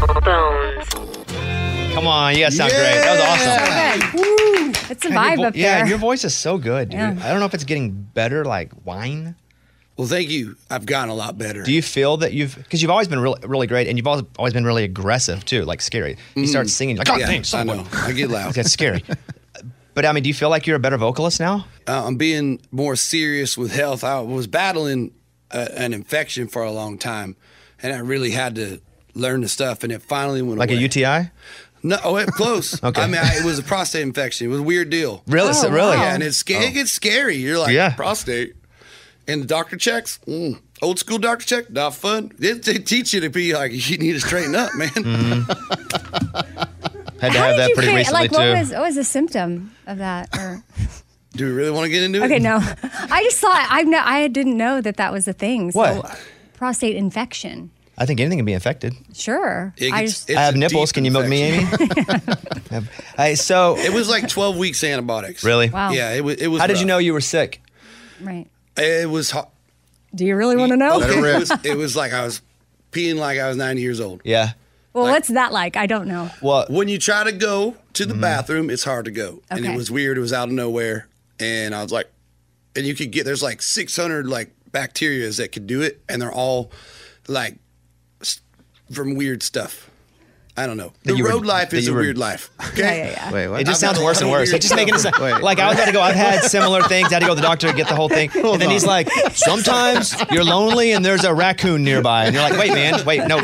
Come on, you guys sound great. That was awesome. Woo! It's a vibe up there. Yeah, your voice is so good, dude. Yeah. I don't know if it's getting better like wine. Well, thank you. I've gotten a lot better. Do you feel that because you've always been really, really great, and you've always been really aggressive too, like scary. You start singing, you're like, God, thanks. I know. I get loud. That's scary. But I mean, do you feel like you're a better vocalist now? I'm being more serious with health. I was battling an infection for a long time, and I really had to learn the stuff, and it finally went like away. a UTI? No, close. Okay. I mean, it was a prostate infection. It was a weird deal. Really? Really? Yeah, and it gets scary. You're like, prostate. And the doctor checks, old school doctor check, not fun. They teach you to be like, you need to straighten up, man. Had to have that pretty recently like, too. What was the symptom of that? Or do we really want to get into it? okay, no. I just thought I didn't know that was a thing. So, What? prostate infection. I think anything can be infected. Sure. I have nipples. Can you milk me, Amy? So it was like 12 weeks antibiotics. Really? Wow. Yeah, it was. How did you know you were sick? Right. It was hot. Do you really want to know? It was like I was peeing like I was 90 years old. Yeah. Well, what's that like? I don't know. Well, when you try to go to the bathroom, it's hard to go. And Okay. it was weird. It was out of nowhere. And I was like, and you could there's like 600 like bacteria that could do it. And they're all like from weird stuff. I don't know. The road life is a weird life. Okay. Yeah. Wait, what? It just sounds worse and worse. It's just making it sound like I was about to go. I've had similar things. I had to go to the doctor to get the whole thing, and then he's like, "Sometimes you're lonely and there's a raccoon nearby," and you're like, "Wait, man, wait, no."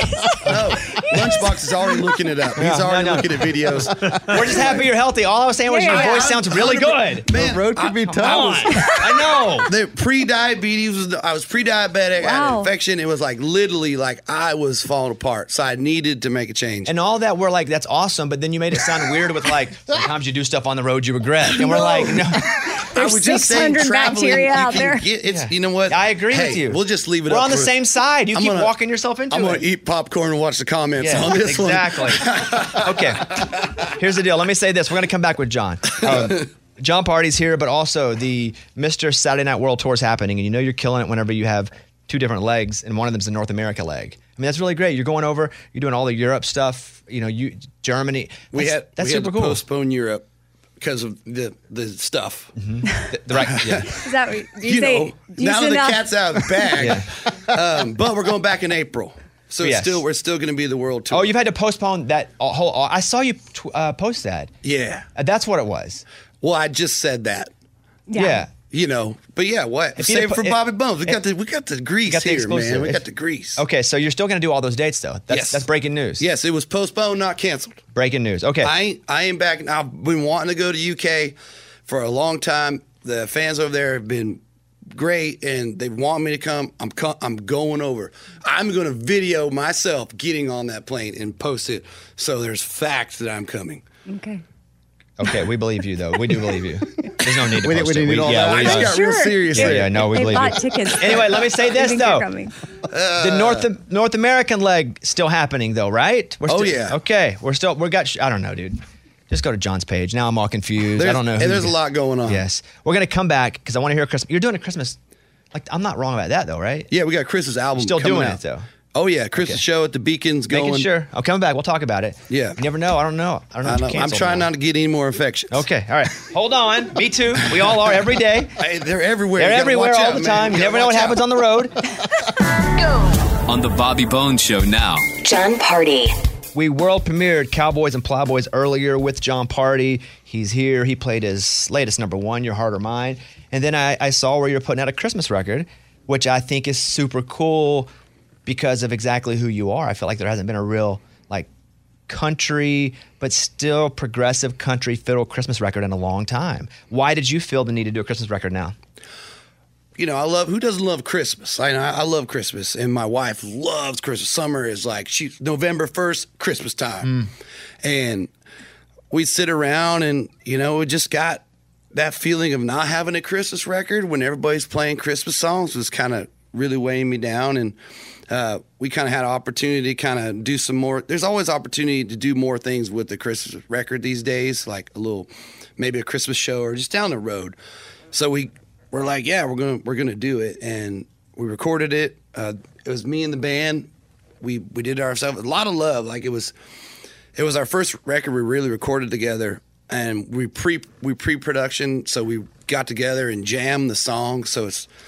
Lunchbox is already looking it up. He's already looking at videos. We're just happy you're healthy. All I was saying was your voice sounds really good. Man, The road could be tough. I know. The pre-diabetes I was pre-diabetic. I had an infection. It was like literally like I was falling apart. So I needed to make a change. And all that, we're like, that's awesome, but then you made it sound weird with like, sometimes you do stuff on the road you regret. And we're like, no. I was just saying, 600 traveling, bacteria you out can there. You know what? I agree Hey, with you. We'll just leave it We're up on the for- same side. You I'm keep gonna- walking yourself into I'm it. going to eat popcorn and watch the comments on this exactly. one. Okay. Here's the deal. Let me say this. We're going to come back with John. John Party's here, but also the Mr. Saturday Night World Tour is happening, and you know you're killing it whenever you have two different legs, and one of them's the North America leg. I mean, that's really great. You're going over, you're doing all the Europe stuff, Germany. We had super to cool. postpone Europe because of the stuff. The right, yeah. Is that what You know, now that the cat's out of the bag. Yeah. But we're going back in April. So Yes. we're still going to be the world tour. Oh, you've had to postpone that whole. I saw you post that. Yeah. That's what it was. Well, I just said that. Yeah. You know, but yeah, what? If you'd Save have it for put- Bobby Bones. We got the grease got the here, exclusive. man. We If- got the grease. Okay, so you're still going to do all those dates, though. Yes. That's breaking news. Yes, it was postponed, not canceled. Breaking news. Okay. I ain't back. I've been wanting to go to UK for a long time. The fans over there have been great, and they want me to come. I'm going over. I'm going to video myself getting on that plane and post it, so there's facts that I'm coming. Okay. Okay, we believe you, though. We do believe you. There's no need to We post didn't it. need all that. I just got real serious. Yeah, no, we They believe bought you. tickets. Anyway, let me say They this, think you're though. coming. The North American leg still happening, though, right? Oh, still, yeah. Okay, I don't know, dude. Just go to John's page. Now I'm all confused. I don't know. There's a lot going on. Yes. We're going to come back because I want to hear Christmas. You're doing a Christmas Like, I'm not wrong about that, though, right? Yeah, we got Chris's album. Still coming doing out. it, though. Oh yeah, Chris's show at the Beacon's going. Making sure. I'm coming back. We'll talk about it. Yeah. You never know. I don't know. I don't know. I'm trying not to get any more infections. Okay. All right. Hold on. Me too. We all are every day. Hey, they're everywhere. They're You gotta everywhere watch all out, the man. time. You never know what happens on the road. On the Bobby Bones Show now. John Party. We world premiered Cowboys and Plowboys earlier with John Party. He's here. He played his latest number one, Your Heart or Mine. And then I saw where you're putting out a Christmas record, which I think is super cool because of exactly who you are. I feel like there hasn't been a real like country, but still progressive country fiddle Christmas record in a long time. Why did you feel the need to do a Christmas record now? You know, who doesn't love Christmas? I love Christmas, and my wife loves Christmas. Summer is like November 1st, Christmas time. And we sit around and, you know, we just got that feeling of not having a Christmas record when everybody's playing Christmas songs was kind of really weighing me down. And we kind of had an opportunity to kind of do some more. There's always opportunity to do more things with the Christmas record these days, like maybe a Christmas show or just down the road. So we're like, yeah, we're gonna do it, and we recorded it. It was me and the band. We did it ourselves. A lot of love. Like it was our first record we really recorded together, and we pre-production. So we got together and jammed the song. So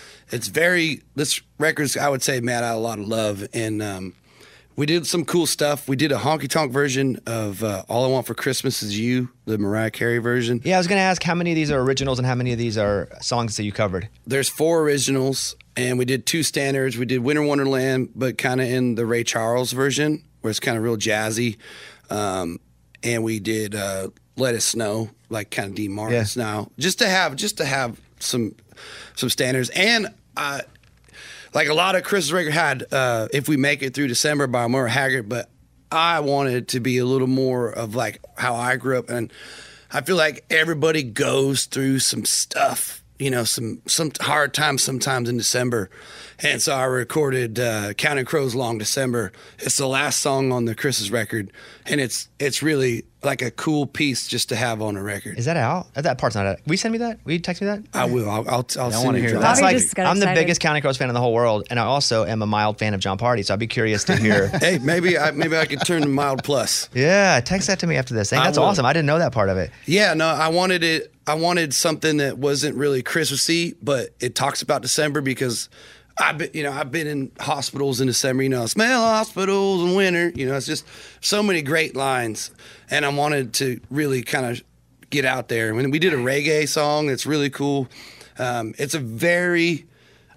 this record's, I would say, made out a lot of love, and we did some cool stuff. We did a honky tonk version of All I Want for Christmas Is You, the Mariah Carey version. Yeah, I was going to ask how many of these are originals and how many of these are songs that you covered? There's 4 originals, and we did 2 standards. We did Winter Wonderland, but kind of in the Ray Charles version, where it's kind of real jazzy. And we did Let It Snow, like kind of Dean Martin style, just to have some standards. And like a lot of Christmas record had If We Make It Through December by Merle Haggard, but I wanted it to be a little more of like how I grew up. And I feel like everybody goes through some stuff, you know, some hard times sometimes in December. And so I recorded Counting Crows Long December. It's the last song on the Christmas record, and it's really like a cool piece just to have on a record. Is that out? That part's not out. Will you send me that? Will you text me that? I will. I'll send wanna you hear that. That's Bobby like, just got I'm the excited. biggest Counting Crows fan in the whole world, and I also am a mild fan of John Party, so I'd be curious to hear. Hey, maybe I could turn to mild plus. Yeah, text that to me after this. Hey, I that's will. awesome. I didn't know that part of it. Yeah, no, I wanted something that wasn't really Christmassy, but it talks about December because I've been in hospitals in December. You know, I smell hospitals in winter. You know, it's just so many great lines, and I wanted to really kind of get out there. When we did a reggae song, it's really cool. It's a very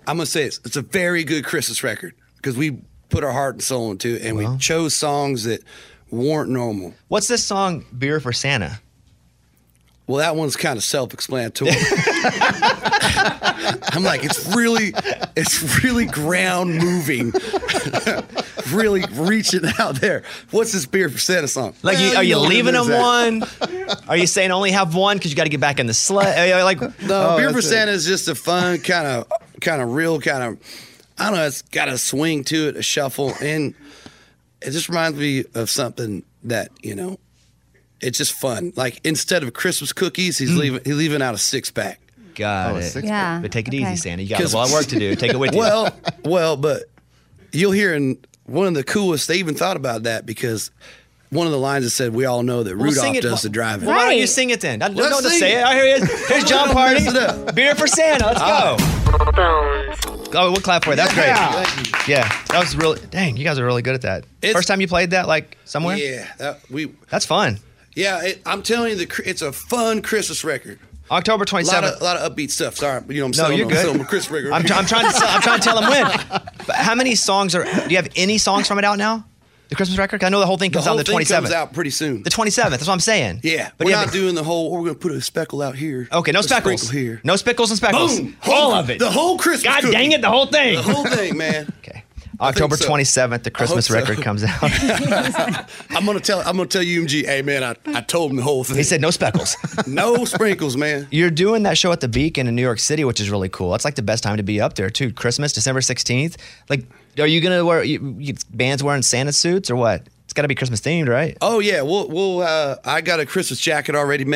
good Christmas record because we put our heart and soul into it, and we chose songs that weren't normal. What's this song, Beer for Santa? Well, that one's kind of self-explanatory. I'm like, it's really ground moving, really reaching out there. What's this Beer for Santa song? Like, are you leaving them one? Are you saying only have one because you got to get back in the sled? Like, No, Beer for Santa is just a fun kind of real kind of, I don't know, it's got a swing to it, a shuffle, and it just reminds me of something that, you know, it's just fun. Like, instead of Christmas cookies, he's leaving out a 6-pack. Got it. Yeah. But take it Okay. easy, Santa. You got a lot of work to do. Take it with you. Well, but you'll hear in one of the coolest, they even thought about that because one of the lines that said, we all know that Rudolph does the driving. Well, why don't you sing it then? I don't know what to sing say it. it. Here he is. Here's John Don't Party. mess it up. Beer for Santa. Let's go. Oh, we'll clap for it. That's great. Yeah, that was really, dang, you guys are really good at that. First time you played that, like, somewhere? Yeah. That's fun. Yeah, I'm telling you, it's a fun Christmas record. October 27th. A lot of upbeat stuff. Sorry, you know I'm No, selling, you're good. selling a Christmas record. I'm trying to tell them when. But how many songs do you have any songs from it out now? The Christmas record? I know the whole thing comes out on the 27th. comes out pretty soon. The 27th. That's what I'm saying. Yeah, but we're not doing the whole. We're going to put a speckle out here. Okay, no a speckles sprinkle here. No speckles and speckles. Boom! All of it. The whole Christmas. God cookie. dang it! The whole thing. The whole thing, man. Okay. October so. 27th, the Christmas I hope so. record comes out. I'm gonna tell UMG, hey man, I told him the whole thing. He said no speckles. No sprinkles, man. You're doing that show at the Beacon in New York City, which is really cool. That's like the best time to be up there too. Christmas, December 16th. Like, are you gonna wear bands wearing Santa suits or what? It's got to be Christmas themed, right? Oh yeah, we'll I got a Christmas jacket already made.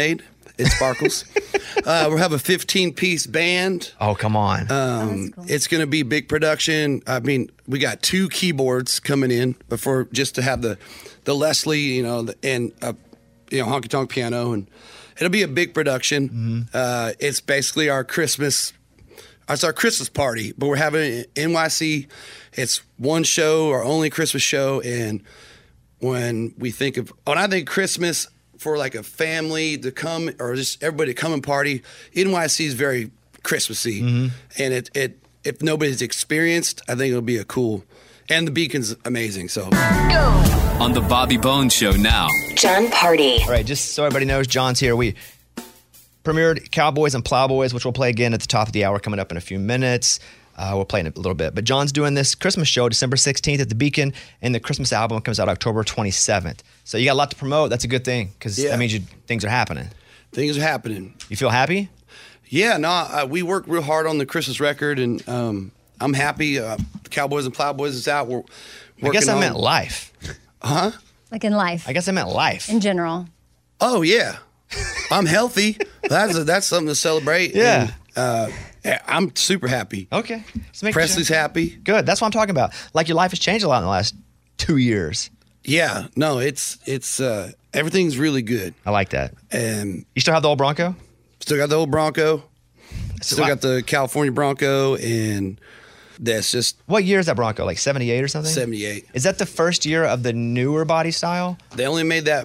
It sparkles. We'll have a 15-piece band. Oh, come on. It's going to be big production. I mean, we got 2 keyboards coming in before just to have the Leslie, and honky tonk piano, and it'll be a big production. It's basically our Christmas. It's our Christmas party, but we're having it in NYC. It's one show, our only Christmas show, and when I think Christmas for like a family to come or just everybody to come and party, NYC is very Christmassy, and it if nobody's experienced, I think it'll be a cool. And the Beacon's amazing. So on the Bobby Bones Show now, John Party. All right, just so everybody knows, John's here. We premiered Cowboys and Plowboys, which we'll play again at the top of the hour coming up in a few minutes. We'll play in a little bit. But John's doing this Christmas show December 16th at the Beacon, and the Christmas album comes out October 27th. So you got a lot to promote. That's a good thing because that means things are happening. Things are happening. You feel happy? Yeah, no, we worked real hard on the Christmas record, and I'm happy. Cowboys and Plowboys is out. We're working I guess I meant life. Huh? Like in life. I guess I meant life. In general. Oh, yeah. I'm healthy. That's something to celebrate. Yeah. And, I'm super happy. Okay. Presley's happy. Good. That's what I'm talking about. Like your life has changed a lot in the last 2 years. Yeah. No, it's everything's really good. I like that. And you still have the old Bronco? Still got the old Bronco. Still got the California Bronco, and that's just... What year is that Bronco? Like 78 or something? 78. Is that the first year of the newer body style? They only made that...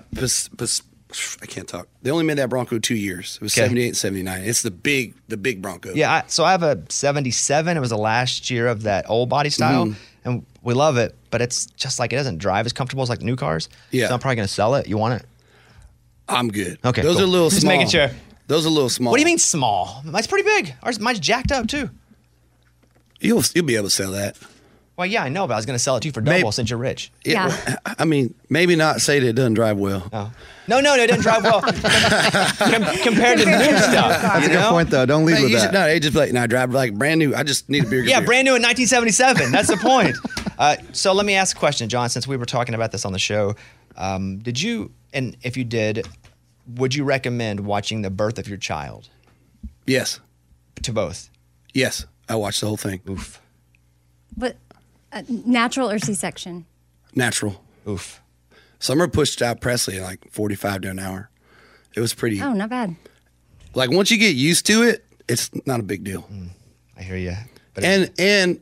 I can't talk. They only made that Bronco 2 years. It was 78 and 79. It's the big Bronco. Yeah, so I have a 77. It was the last year of that old body style, and we love it, but it's just like it doesn't drive as comfortable as like the new cars. Yeah. So I'm probably going to sell it. You want it? I'm good. Okay, Those cool. are a little Just small. making sure. Those are a little small. What do you mean small? Mine's pretty big. Mine's jacked up too. You'll be able to sell that. Well, yeah, I know, but I was going to sell it to you for double since you're rich. Yeah. I mean, maybe not say that it doesn't drive well. Oh. No, it doesn't drive well compared to the new stuff. That's a good point, though. Don't lead with that. They just like, I drive like brand new. I just need a bigger. Yeah, brand new in 1977. That's the point. So let me ask a question, John, since we were talking about this on the show. Did you, and if you did, would you recommend watching the birth of your child? Yes. To both? Yes. I watched the whole thing. Oof. But natural or C-section? Natural. Oof. Summer pushed out Presley at like 45 to an hour. It was pretty. Oh, not bad. Like once you get used to it, it's not a big deal. I hear you. But and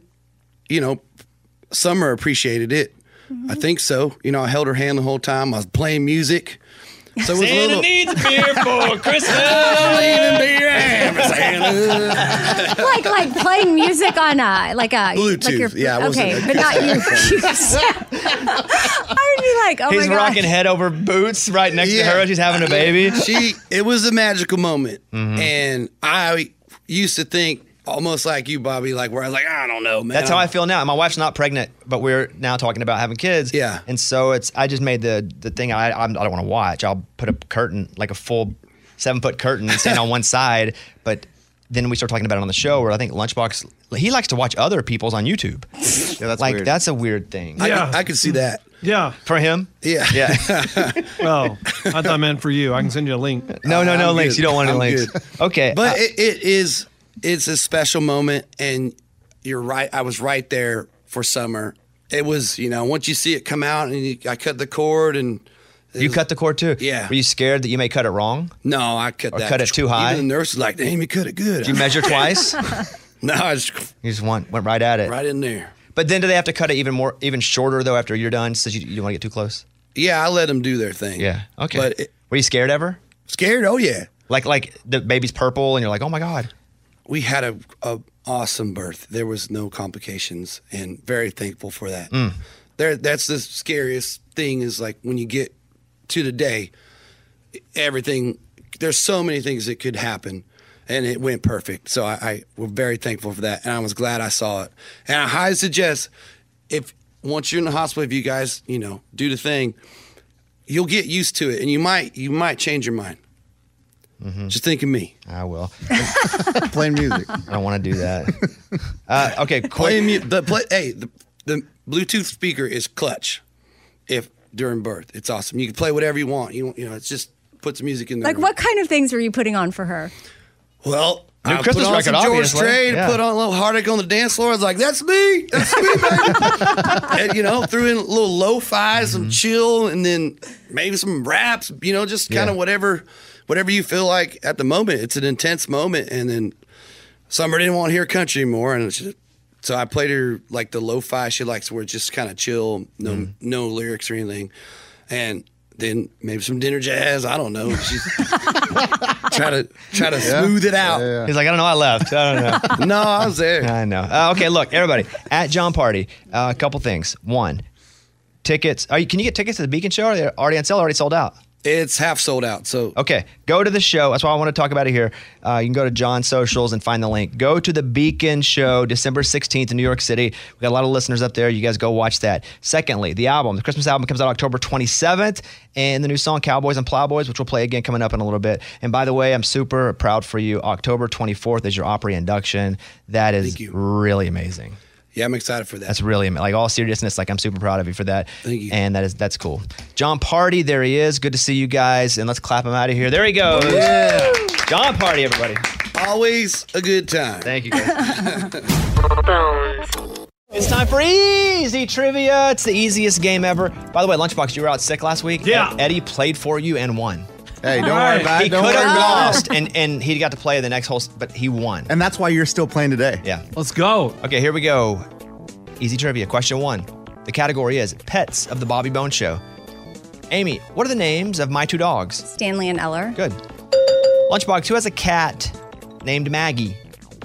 Summer appreciated it. I think so. I held her hand the whole time. I was playing music. So it was Santa needs a beer for Christmas. like playing music on Bluetooth. Like your, yeah, okay, but not you. I would be like, oh He's my god. rocking head over boots right next to her. She's having a baby. It was a magical moment, and I used to think almost like you, Bobby, like where I was like, I don't know, man. That's how I feel now. My wife's not pregnant, but we're now talking about having kids. Yeah. And so I just made the thing I don't want to watch. I'll put a curtain, like a full 7-foot curtain and stand on one side. But then we start talking about it on the show where I think Lunchbox, he likes to watch other people's on YouTube. Yeah, that's like, weird. That's a weird thing. I could see that. Yeah. For him? Yeah. Yeah. Oh, I thought I meant for you. I can send you a link. No links. Good. You don't want any links. Good. Okay. But it's a special moment, and you're right. I was right there for Summer. It was, once you see it come out, and I cut the cord, and you cut the cord too? Yeah. Were you scared that you may cut it wrong? No, I cut or that. Cut it too high? Even the nurse was like, damn, you cut it good. Did you measure twice? No, I just you just went right at it. Right in there. But then do they have to cut it even shorter though after you're done, so you don't want to get too close? Yeah, I let them do their thing. Yeah. Okay. But were you scared ever? Scared? Oh yeah. Like the baby's purple and you're like, oh my God. We had a awesome birth. There was no complications, and very thankful for that. That's the scariest thing is like when you get to the day, everything. There's so many things that could happen, and it went perfect. So I we're very thankful for that, and I was glad I saw it. And I highly suggest if once you're in the hospital, if you guys do the thing, you'll get used to it, and you might change your mind. Just think of me. I will. Playing music. I don't want to do that. Okay, the Bluetooth speaker is clutch. If during birth, it's awesome. You can play whatever you want. It's just put some music in there. Like, what kind of things were you putting on for her? Well, New I Christmas put on record, some George obviously. Strait, Yeah. put on a little Heartache on the dance floor. I was like, that's me, baby. And, threw in a little lo-fi, some chill, and then maybe some raps, just kind of whatever you feel like at the moment. It's an intense moment. And then Summer didn't want to hear country anymore. And so I played her like the lo-fi she likes where it's just kind of chill, no lyrics or anything. And then maybe some dinner jazz. I don't know. She's try to smooth it out. Yeah. He's like, I don't know. I left. I don't know. No, I was there. I know. Okay, look, everybody. At John Party, a couple things. One, tickets. Can you get tickets to the Beacon show? Are they already on sale? Already sold out? It's half sold out. So okay, go to the show. That's why I want to talk about it here. You can go to John's socials and find the link. Go to the Beacon show, December 16th in New York City. We got a lot of listeners up there. You guys go watch that. Secondly, the Christmas album comes out October 27th, and the new song Cowboys and Plowboys, which we'll play again coming up in a little bit. And by the way, I'm super proud for you. October 24th is your Opry induction. That is really amazing. Yeah, I'm excited for that. That's really, like, all seriousness, like, I'm super proud of you for that. Thank you. And that's cool. John Party, there he is. Good to see you guys. And let's clap him out of here. There he goes. Yeah. John Party, everybody. Always a good time. Thank you, guys. It's time for Easy Trivia. It's the easiest game ever. By the way, Lunchbox, you were out sick last week. Yeah. Eddie played for you and won. Hey, don't worry about it. He Don't could worry have about it. lost, and he got to play the next but he won. And that's why you're still playing today. Yeah. Let's go. Okay, here we go. Easy Trivia. Question 1. The category is Pets of the Bobby Bones Show. Amy, what are the names of my two dogs? Stanley and Eller. Good. Lunchbox, who has a cat named Maggie?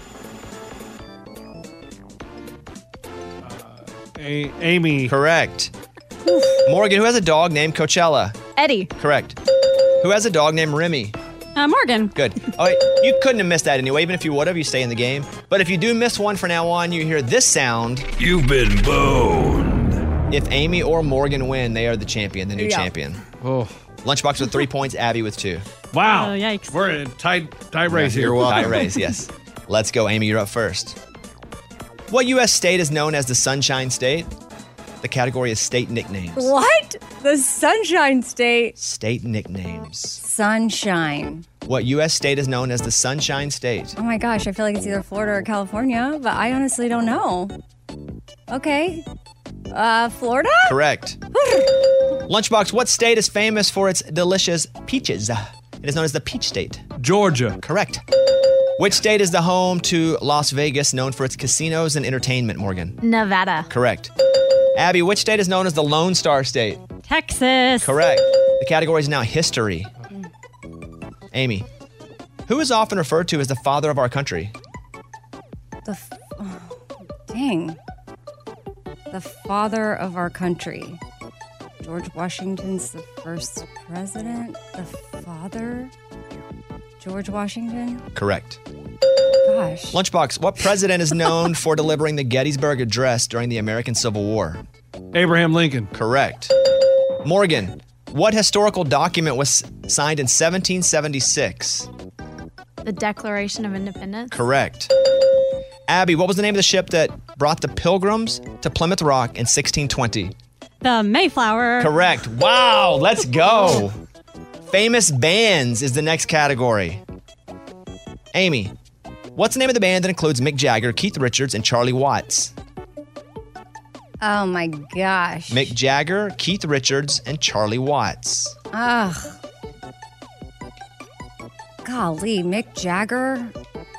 Amy. Correct. Morgan, who has a dog named Coachella? Eddie. Correct. Who has a dog named Remy? Morgan. Good. All right, you couldn't have missed that anyway. Even if you would have, you stay in the game. But if you do miss one from now on, you hear this sound. You've been boned. If Amy or Morgan win, they are the champion, the new champion. Oh. Lunchbox with 3 points, Abby with 2. Wow. Oh, yikes. We're in a tight race here. You're welcome. Tie race, yes. Let's go, Amy. You're up first. What U.S. state is known as the Sunshine State? The category is state nicknames. What? The Sunshine State. State nicknames. Sunshine. What U.S. state is known as the Sunshine State? Oh my gosh, I feel like it's either Florida or California, but I honestly don't know. Okay. Florida? Correct. Lunchbox, what state is famous for its delicious peaches? It is known as the Peach State. Georgia. Correct. Which state is the home to Las Vegas, known for its casinos and entertainment, Morgan? Nevada. Correct. Abby, which state is known as the Lone Star State? Texas. Correct. The category is now history. Amy, who is often referred to as the father of our country? Dang. The father of our country. George Washington's the first president? The father? George Washington? Correct. Gosh. Lunchbox, what president is known for delivering the Gettysburg Address during the American Civil War? Abraham Lincoln. Correct. Morgan, what historical document was signed in 1776? The Declaration of Independence. Correct. Abby, what was the name of the ship that brought the Pilgrims to Plymouth Rock in 1620? The Mayflower. Correct. Wow, let's go. Famous bands is the next category. Amy, what's the name of the band that includes Mick Jagger, Keith Richards, and Charlie Watts? Oh my gosh. Mick Jagger, Keith Richards, and Charlie Watts. Ugh. Golly, Mick Jagger?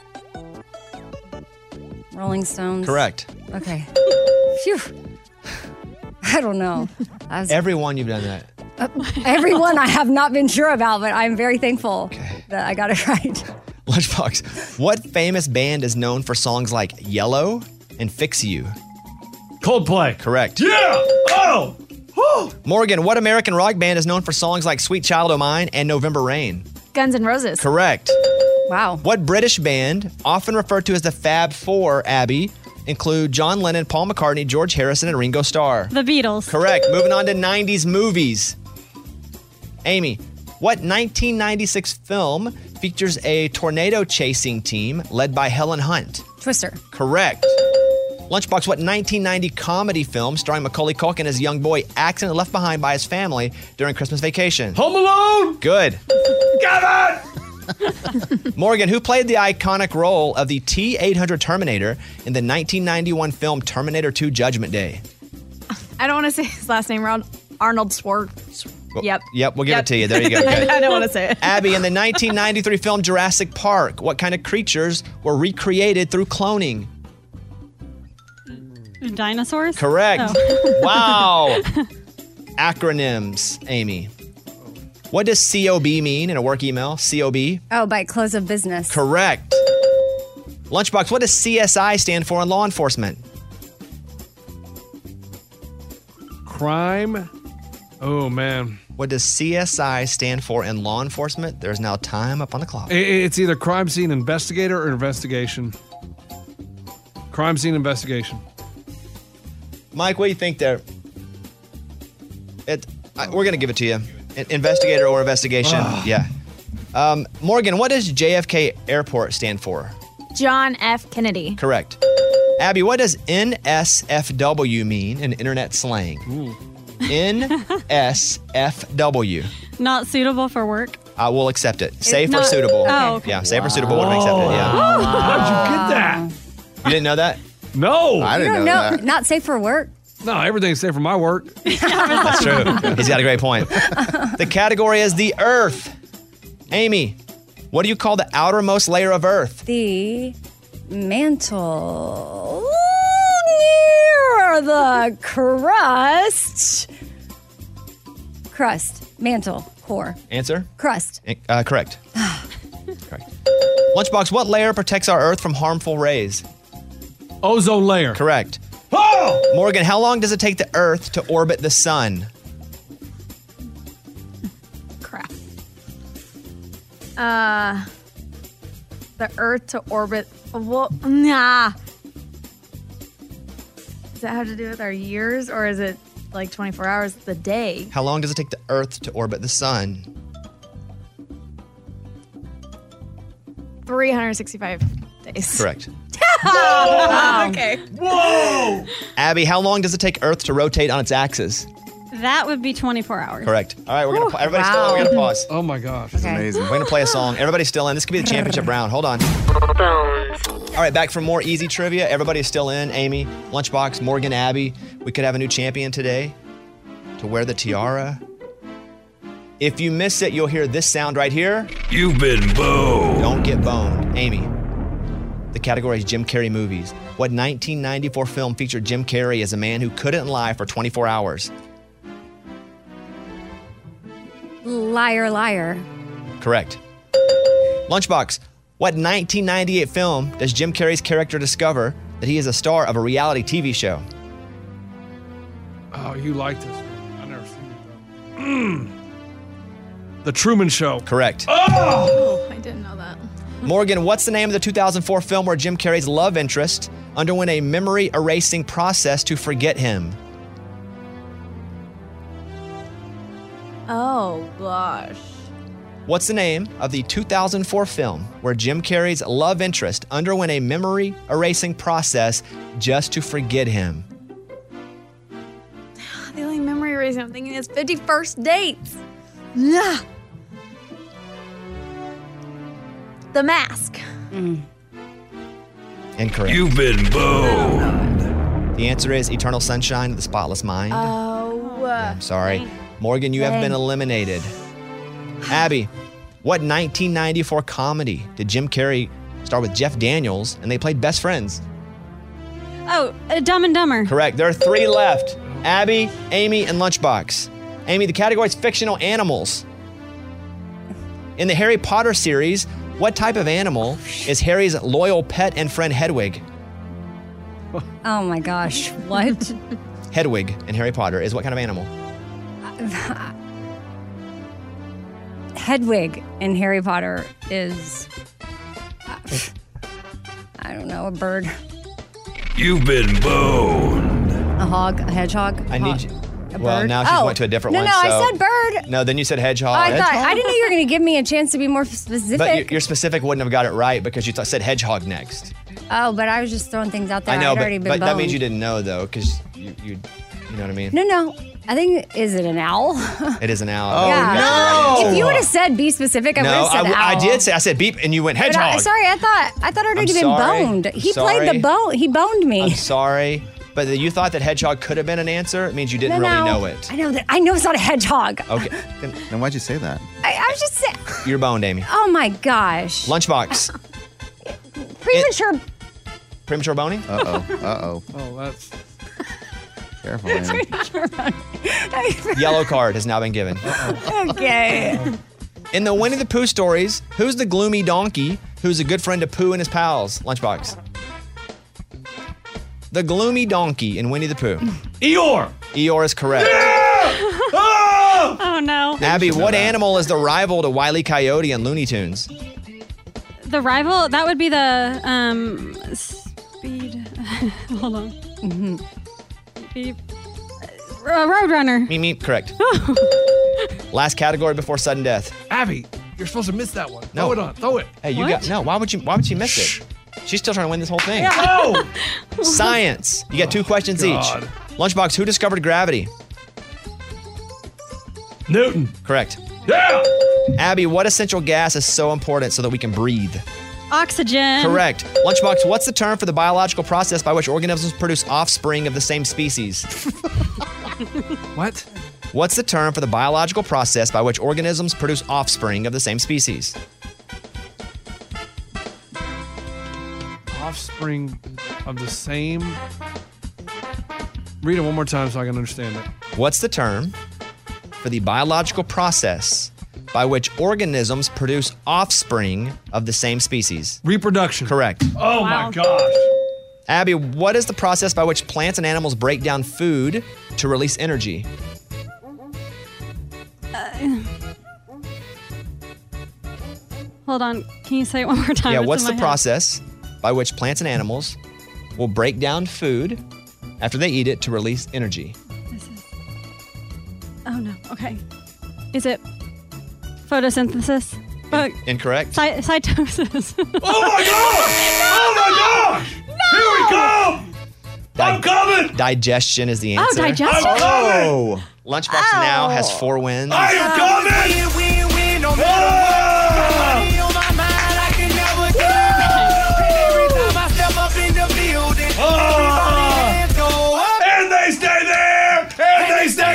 Rolling Stones? Correct. Okay. Phew. I don't know. Everyone, you've done that. Everyone I have not been sure about, but I'm very thankful that I got it right. Lunchbox, what famous band is known for songs like Yellow and Fix You? Coldplay. Correct. Yeah! Oh! Whew. Morgan, what American rock band is known for songs like Sweet Child O' Mine and November Rain? Guns N' Roses. Correct. Wow. What British band, often referred to as the Fab Four, Abby, include John Lennon, Paul McCartney, George Harrison, and Ringo Starr? The Beatles. Correct. Moving on to 90s movies. Amy, what 1996 film features a tornado chasing team led by Helen Hunt? Twister. Correct. Lunchbox, what 1990 comedy film starring Macaulay Culkin as a young boy accidentally left behind by his family during Christmas vacation? Home Alone! Good. Got it! Morgan, who played the iconic role of the T-800 Terminator in the 1991 film Terminator 2 Judgment Day? I don't want to say his last name wrong. Arnold Schwarzenegger. Yep. Yep, we'll give it to you. There you go. Good. I don't want to say it. Abby, in the 1993 film Jurassic Park, what kind of creatures were recreated through cloning? Dinosaurs? Correct. Oh. Wow. Acronyms, Amy. What does COB mean in a work email? COB? Oh, by close of business. Correct. Lunchbox, what does CSI stand for in law enforcement? Crime. Oh, man. What does CSI stand for in law enforcement? There's now time up on the clock. It's either crime scene investigator or investigation. Crime scene investigation. Mike, what do you think there? We're going to give it to you. Investigator or investigation. Yeah. Morgan, what does JFK Airport stand for? John F. Kennedy. Correct. Abby, what does NSFW mean in internet slang? NSFW. Not suitable for work. We'll accept it. Safe or suitable. Oh, okay. Yeah, safe or suitable would have accepted. Yeah. How'd you get that? You didn't know that? No. I didn't know that. Not safe for work. No, everything's safe for my work. That's true. He's got a great point. The category is the Earth. Amy, what do you call the outermost layer of Earth? The mantle near the crust. Crust. Mantle. Core. Answer? Crust. Correct. Correct. Lunchbox, what layer protects our Earth from harmful rays? Ozone layer. Correct. Oh! Morgan, how long does it take the Earth to orbit the sun? Crap. The Earth to orbit. Well, nah. Does that have to do with our years, or is it like 24 hours the day? How long does it take the Earth to orbit the sun? 365 days. Correct. Okay. Whoa! Abby, how long does it take Earth to rotate on its axis? That would be 24 hours. Correct. All right, we're gonna. Everybody's still in. We're gonna pause. Oh my gosh. It's amazing. We're gonna play a song. Everybody's still in. This could be the championship round. Hold on. All right, back for more easy trivia. Everybody's still in. Amy, Lunchbox, Morgan, Abby. We could have a new champion today to wear the tiara. If you miss it, you'll hear this sound right here. You've been boned. Don't get boned. Amy, the category is Jim Carrey movies. What 1994 film featured Jim Carrey as a man who couldn't lie for 24 hours? Liar, liar. Correct. Lunchbox, what 1998 film does Jim Carrey's character discover that he is a star of a reality TV show? Oh, you like this one. I've never seen it, though. The Truman Show. Correct. Oh, I didn't know that. Morgan, what's the name of the 2004 film where Jim Carrey's love interest underwent a memory erasing process to forget him? Oh, gosh. What's the name of the 2004 film where Jim Carrey's love interest underwent a memory erasing process just to forget him? The only memory erasing I'm thinking is 51st Dates. Nah. The Mask. Incorrect. You've been boned. The answer is Eternal Sunshine of the Spotless Mind. Oh. I'm sorry. Morgan, you have been eliminated. Abby, what 1994 comedy did Jim Carrey star with Jeff Daniels and they played best friends? Oh, Dumb and Dumber. Correct. There are 3 left. Abby, Amy, and Lunchbox. Amy, the category is fictional animals. In the Harry Potter series, what type of animal is Harry's loyal pet and friend Hedwig? Oh my gosh. What? Hedwig in Harry Potter is what kind of animal? Hedwig in Harry Potter is, I don't know, a bird. You've been boned. A hog, a hedgehog. I need you. Well, bird? now she's went to a different one. No, so- I said bird. No, then you said hedgehog. I didn't know you were going to give me a chance to be more specific. But your specific wouldn't have got it right because you said hedgehog next. Oh, but I was just throwing things out there. I know, I'd already been but that means boned. you didn't know though, because you know what I mean. No. I think, is it an owl? It is an owl. Oh, yeah. If you would have said be specific, I would have said owl. I did say. I said beep, and you went hedgehog. I thought I'd already been sorry. boned. He Sorry. played the bone. He boned me. I'm sorry, but you thought that hedgehog could have been an answer. It means you didn't really know it. I know that. I know it's not a hedgehog. Okay, then why'd you say that? I was just saying. You're boned, Amy. Oh my gosh. Lunchbox. Premature boning? Uh-oh. Oh, that's... Careful, Amy. Yellow card has now been given. Okay. In the Winnie the Pooh stories, who's the gloomy donkey who's a good friend to Pooh and his pals? Lunchbox. The gloomy donkey in Winnie the Pooh. Eeyore. Eeyore is correct. Oh no. Abby, what animal is the rival to Wile E. Coyote and Looney Tunes? The rival, that would be the speed. Hold on. Beep. Roadrunner. Meep, correct. Last category before sudden death. Abby, you're supposed to miss that one. No. Throw it on. Throw it. Hey, you got no. Why would you miss it? She's still trying to win this whole thing. No. Science. You get 2 questions each. God. Lunchbox, who discovered gravity? Newton. Correct. Yeah. Abby, what essential gas is so important so that we can breathe? Oxygen. Correct. Lunchbox, what's the term for the biological process by which organisms produce offspring of the same species? What? What's the term for the biological process by which organisms produce offspring of the same species? Offspring of the same. Read it one more time so I can understand it. What's the term for the biological process by which organisms produce offspring of the same species? Reproduction. Correct. Oh my gosh. Abby, what is the process by which plants and animals break down food to release energy? Hold on. Can you say it one more time? Yeah, It's what's in the my head. process by which plants and animals will break down food after they eat it to release energy? Oh no. Okay. Is it photosynthesis? Incorrect. Cytosis. Oh my gosh! Oh my gosh! Here we go! I'm coming! Digestion is the Oh, answer. digestion? I'm coming! Oh. Lunchbox now has 4 wins. I am coming! And they stay there! And they stay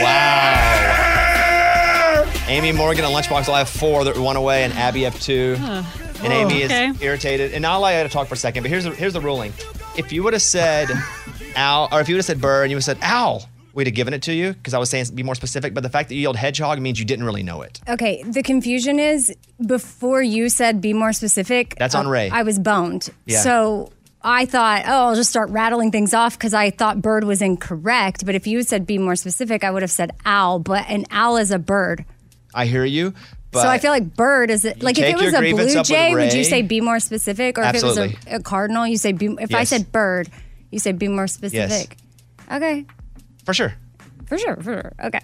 there! Amy Morgan and Lunchbox will have 4 that won away, and Abby have 2. And Amy Okay. is irritated. And I'll allow you to talk for a second, but here's the ruling. If you would have said owl, or if you would have said bird and you would have said owl, we'd have given it to you because I was saying be more specific. But the fact that you yelled hedgehog means you didn't really know it. Okay, the confusion is before you said be more specific. That's on Ray. I was boned. Yeah. So I thought, I'll just start rattling things off because I thought bird was incorrect. But if you said be more specific, I would have said owl. But an owl is a bird. I hear you. But So I feel like bird is like if take it was your a grievance blue up with jay, would you Ray. say be more specific? Or Absolutely. if it was a cardinal, you say be. If I Yes. said bird, you say be more specific. Okay. for sure. For sure. Okay.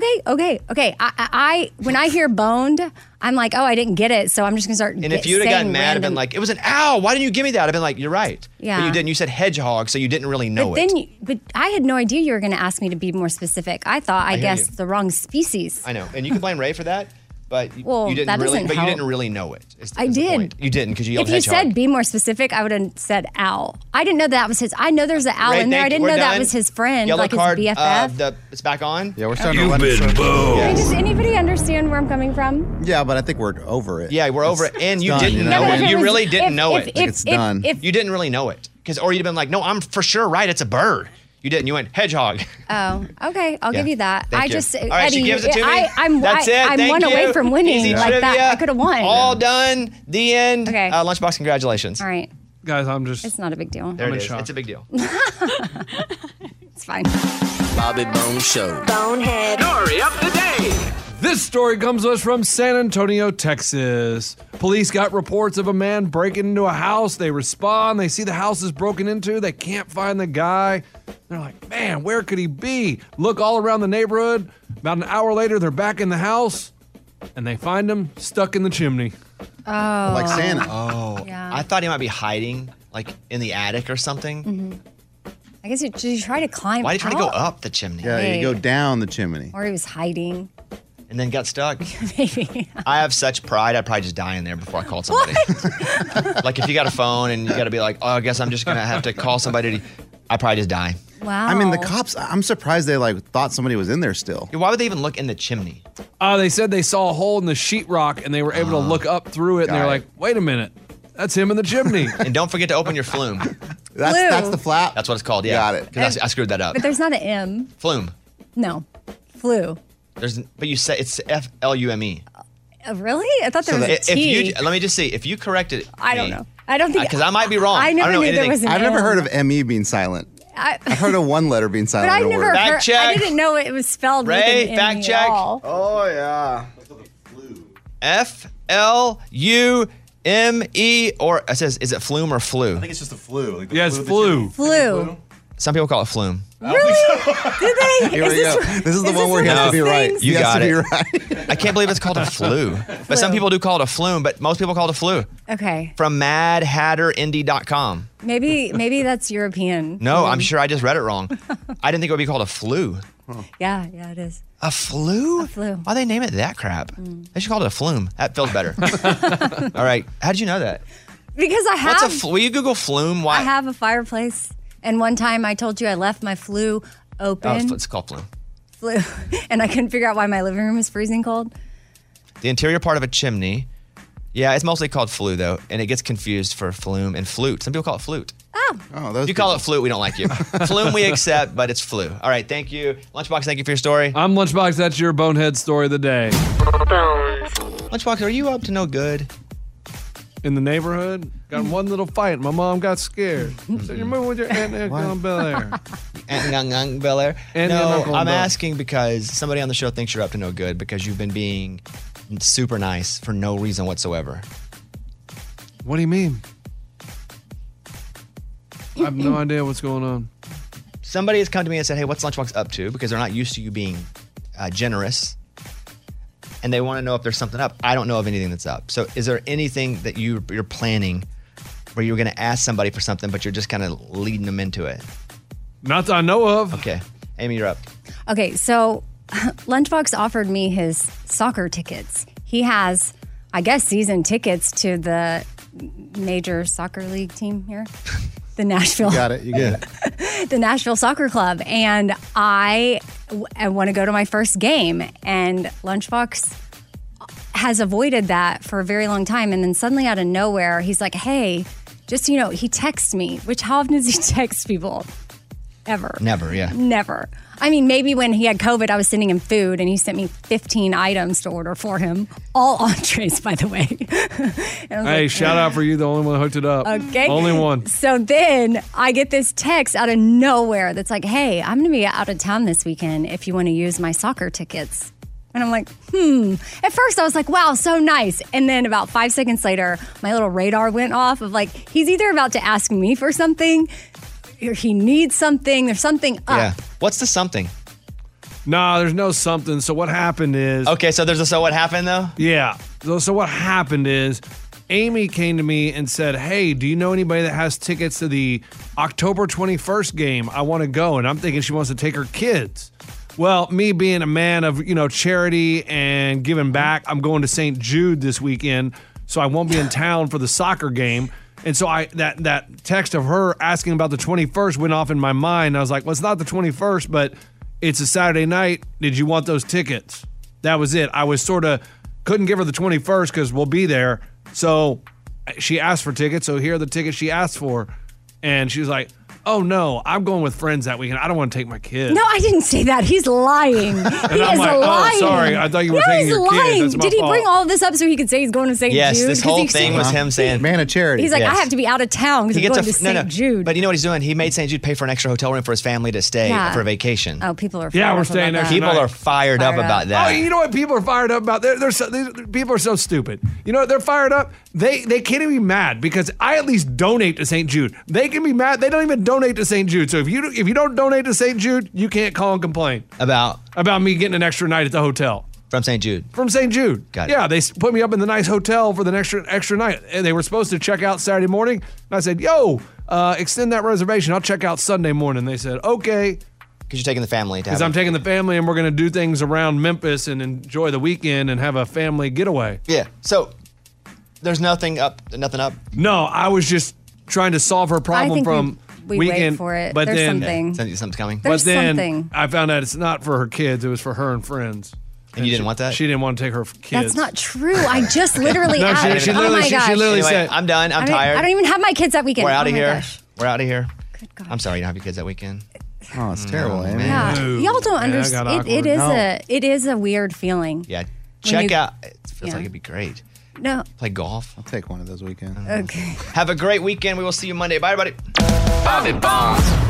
I when I hear boned, I'm like, I didn't get it, so I'm just gonna start. And if you'd have gotten mad and been like, it was an owl, why didn't you give me that? I'd been like, you're right. Yeah. But you didn't. You said hedgehog, so you didn't really know but it. then, but I had no idea you were gonna ask me to be more specific. I thought I hear guessed you. the wrong species. I know. And you can blame Ray for that, but Well, you didn't that really. doesn't But you help. didn't really know it. I did. Point. You didn't because you yelled If you hedgehog. said be more specific, I would have said owl. I didn't know that was his. I know there's an owl Ray, in there. I thank you. didn't We're know that done. was his friend, Yellow like card, his BFF. it's back on. Yeah, we're starting to run in circles. Does anybody understand where I'm coming from? Yeah, but I think we're over it. Yeah, we're over it. And you done, didn't you know know? it. If it You was- really didn't if- know if- it. if- It's done. You didn't really know it. Or you'd have been like, no, I'm for sure right. It's a bird. You didn't. You went hedgehog. Oh, okay. I'll Yeah. give you that. Thank I you. just, All right, Eddie, she gives it to me. I'm That's it. I'm Thank one you. away from winning. Easy Like that, trivia. I could have won. All done. The end. Okay. Lunchbox, congratulations. All right. Guys, I'm just. It's not a big deal. There I'm it in is. shock. It's a big deal. It's fine. Bobby Bone Show. Bonehead. Story of the day. This story comes to us from San Antonio, Texas. Police got reports of a man breaking into a house. They respond. They see the house is broken into. They can't find the guy. They're like, man, where could he be? Look all around the neighborhood. About an hour later, they're back in the house, and they find him stuck in the chimney. Oh. Like Santa. Oh. Yeah. I thought he might be hiding, like in the attic or something. Mm-hmm. I guess you try to climb Why did he try to go out? up the chimney? Yeah, you go down the chimney. Or he was hiding. And then got stuck. Maybe. I have such pride, I'd probably just die in there before I called somebody. Like if you got a phone and you got to be like, oh, I guess I'm just going to have to call somebody. I'd probably just die. Wow. I mean, the cops, I'm surprised they thought somebody was in there still. Why would they even look in the chimney? They said they saw a hole in the sheetrock and they were able to look up through it and they're like, wait a minute, that's him in the chimney. And don't forget to open your flume. That's the flap? That's what it's called, yeah. Got it. Because I screwed that up. But there's not an M. Flume. No. Flu. But you said it's F-L-U-M-E. Really? I thought there was a T. Let me just see. If you corrected it. I don't know. I don't think. Because I might be wrong. I never don't know knew there anything. was an I've never M. heard of M-E being silent. I've heard of one letter being But silent I in a never word. heard. Fact check. I didn't know it was spelled with Ray, an fact M-E check. at all. Oh, yeah. F-L-U-M-E, or it says, is it flume or flu? I think it's just a flu. Like the Yeah, it's flu. Flu. Some people call it flume. Really? Do they? Here we go. This is the one where he has to be right. You He has got to be it. right. I can't believe it's called a flu. But some people do call it a flume, but most people call it a flu. Okay. From madhatterindy.com. Maybe that's European. No, I'm sure I just read it wrong. I didn't think it would be called a flu. Yeah, it is. A flu? A flu. Why they name it that crap? They should call it a flume. That feels better. All right. How did you know that? Because I have. What's a will you Google flume? Why? I have a fireplace, and one time I told you I left my flue open. Oh, it's called flume. Flue, and I couldn't figure out why my living room was freezing cold. The interior part of a chimney. Yeah, it's mostly called flue though, and it gets confused for flume and flute. Some people call it flute. Oh, If you call it flute, we don't like you. Flume we accept, but it's flu. All right, thank you. Lunchbox, thank you for your story. I'm Lunchbox. That's your bonehead story of the day. Lunchbox, are you up to no good? In the neighborhood, got in one little fight. My mom got scared. Said, you're moving with your aunt and uncle in Bel Air. Aunt and Uncle Bel Air? And No, Uncle I'm Bel- asking because somebody on the show thinks you're up to no good because you've been being super nice for no reason whatsoever. What do you mean? I have no idea what's going on. Somebody has come to me and said, hey, what's Lunchbox up to? Because they're not used to you being generous. And they want to know if there's something up. I don't know of anything that's up. So is there anything that you're planning where you're going to ask somebody for something, but you're just kind of leading them into it? Not that I know of. Okay. Amy, you're up. Okay, so Lunchbox offered me his soccer tickets. He has, I guess, season tickets to the major soccer league team here. The Nashville. You got it. You get it. The Nashville Soccer Club. And I want to go to my first game. And Lunchbox has avoided that for a very long time. And then suddenly out of nowhere, he's like, hey, just so you know, he texts me, which how often does he text people? Ever. Never, yeah. Never. I mean, maybe when he had COVID, I was sending him food and he sent me 15 items to order for him. All entrees, by the way. Hey, shout out for you, the only one that hooked it up. Okay. Only one. So then I get this text out of nowhere that's like, hey, I'm going to be out of town this weekend if you want to use my soccer tickets. And I'm like, At first I was like, wow, so nice. And then about 5 seconds later, my little radar went off of like, he's either about to ask me for something or he needs something. There's something up. Yeah. What's the something? Nah, there's no something. So what happened is... Okay, so there's a so what happened though? Yeah. So what happened is Amy came to me and said, hey, do you know anybody that has tickets to the October 21st game? I want to go. And I'm thinking she wants to take her kids. Well, me being a man of, charity and giving back, I'm going to St. Jude this weekend, so I won't be in town for the soccer game. And so that text of her asking about the 21st went off in my mind. I was like, well, it's not the 21st, but it's a Saturday night. Did you want those tickets? That was it. I was sort of couldn't give her the 21st because we'll be there. So she asked for tickets. So here are the tickets she asked for. And she was like, oh no, I'm going with friends that weekend. I don't want to take my kids. No, I didn't say that. He's lying. He is I'm like, lying. oh, sorry. I thought you were no, taking he's your lying. kids. That's my Did he fault. bring all of this up so he could say he's going to St. Jude? Yes, this 'Cause whole he- thing was him saying, man of charity. He's like, Yes. I have to be out of town because he I'm gets going to St. Jude. But you know what he's doing? He made St. Jude pay for an extra hotel room for his family to stay Yeah. for a vacation. Oh, people are Yeah, fired we're up staying about next that. People are fired up about that. Oh, you know what people are fired up about? People are so stupid. You know what? They're fired up. They can't even be mad because I at least donate to St. Jude. They can be mad. They don't even donate to St. Jude. So if you don't donate to St. Jude, you can't call and complain About me getting an extra night at the hotel. From St. Jude. From St. Jude. Got it. Yeah, they put me up in the nice hotel for the extra night. And they were supposed to check out Saturday morning. And I said, yo, extend that reservation. I'll check out Sunday morning. They said, okay. Because you're taking the family. Because I'm taking the family and we're going to do things around Memphis and enjoy the weekend and have a family getaway. Yeah. So there's nothing up. No, I was just trying to solve her problem think from we weekend. wait for it. But There's then, something. Something's coming. There's but then something. I found out it's not for her kids. It was for her and friends. And you didn't want that? She didn't want to take her kids. That's not true. I just literally No, asked. she oh literally- my gosh. she literally Anyway, said, I'm done. I'm tired. I don't even have my kids that weekend. We're out Oh of my here. gosh. We're out of here. I'm sorry you don't have your kids that weekend. Oh, it's terrible, Amy. Yeah, y'all don't I understand. got It is a weird feeling. Yeah. When Check you- out. It feels yeah. like it'd be great. No. Play golf. I'll take one of those weekends. Okay. Have a great weekend. We will see you Monday. Bye, everybody. Bobby Bones.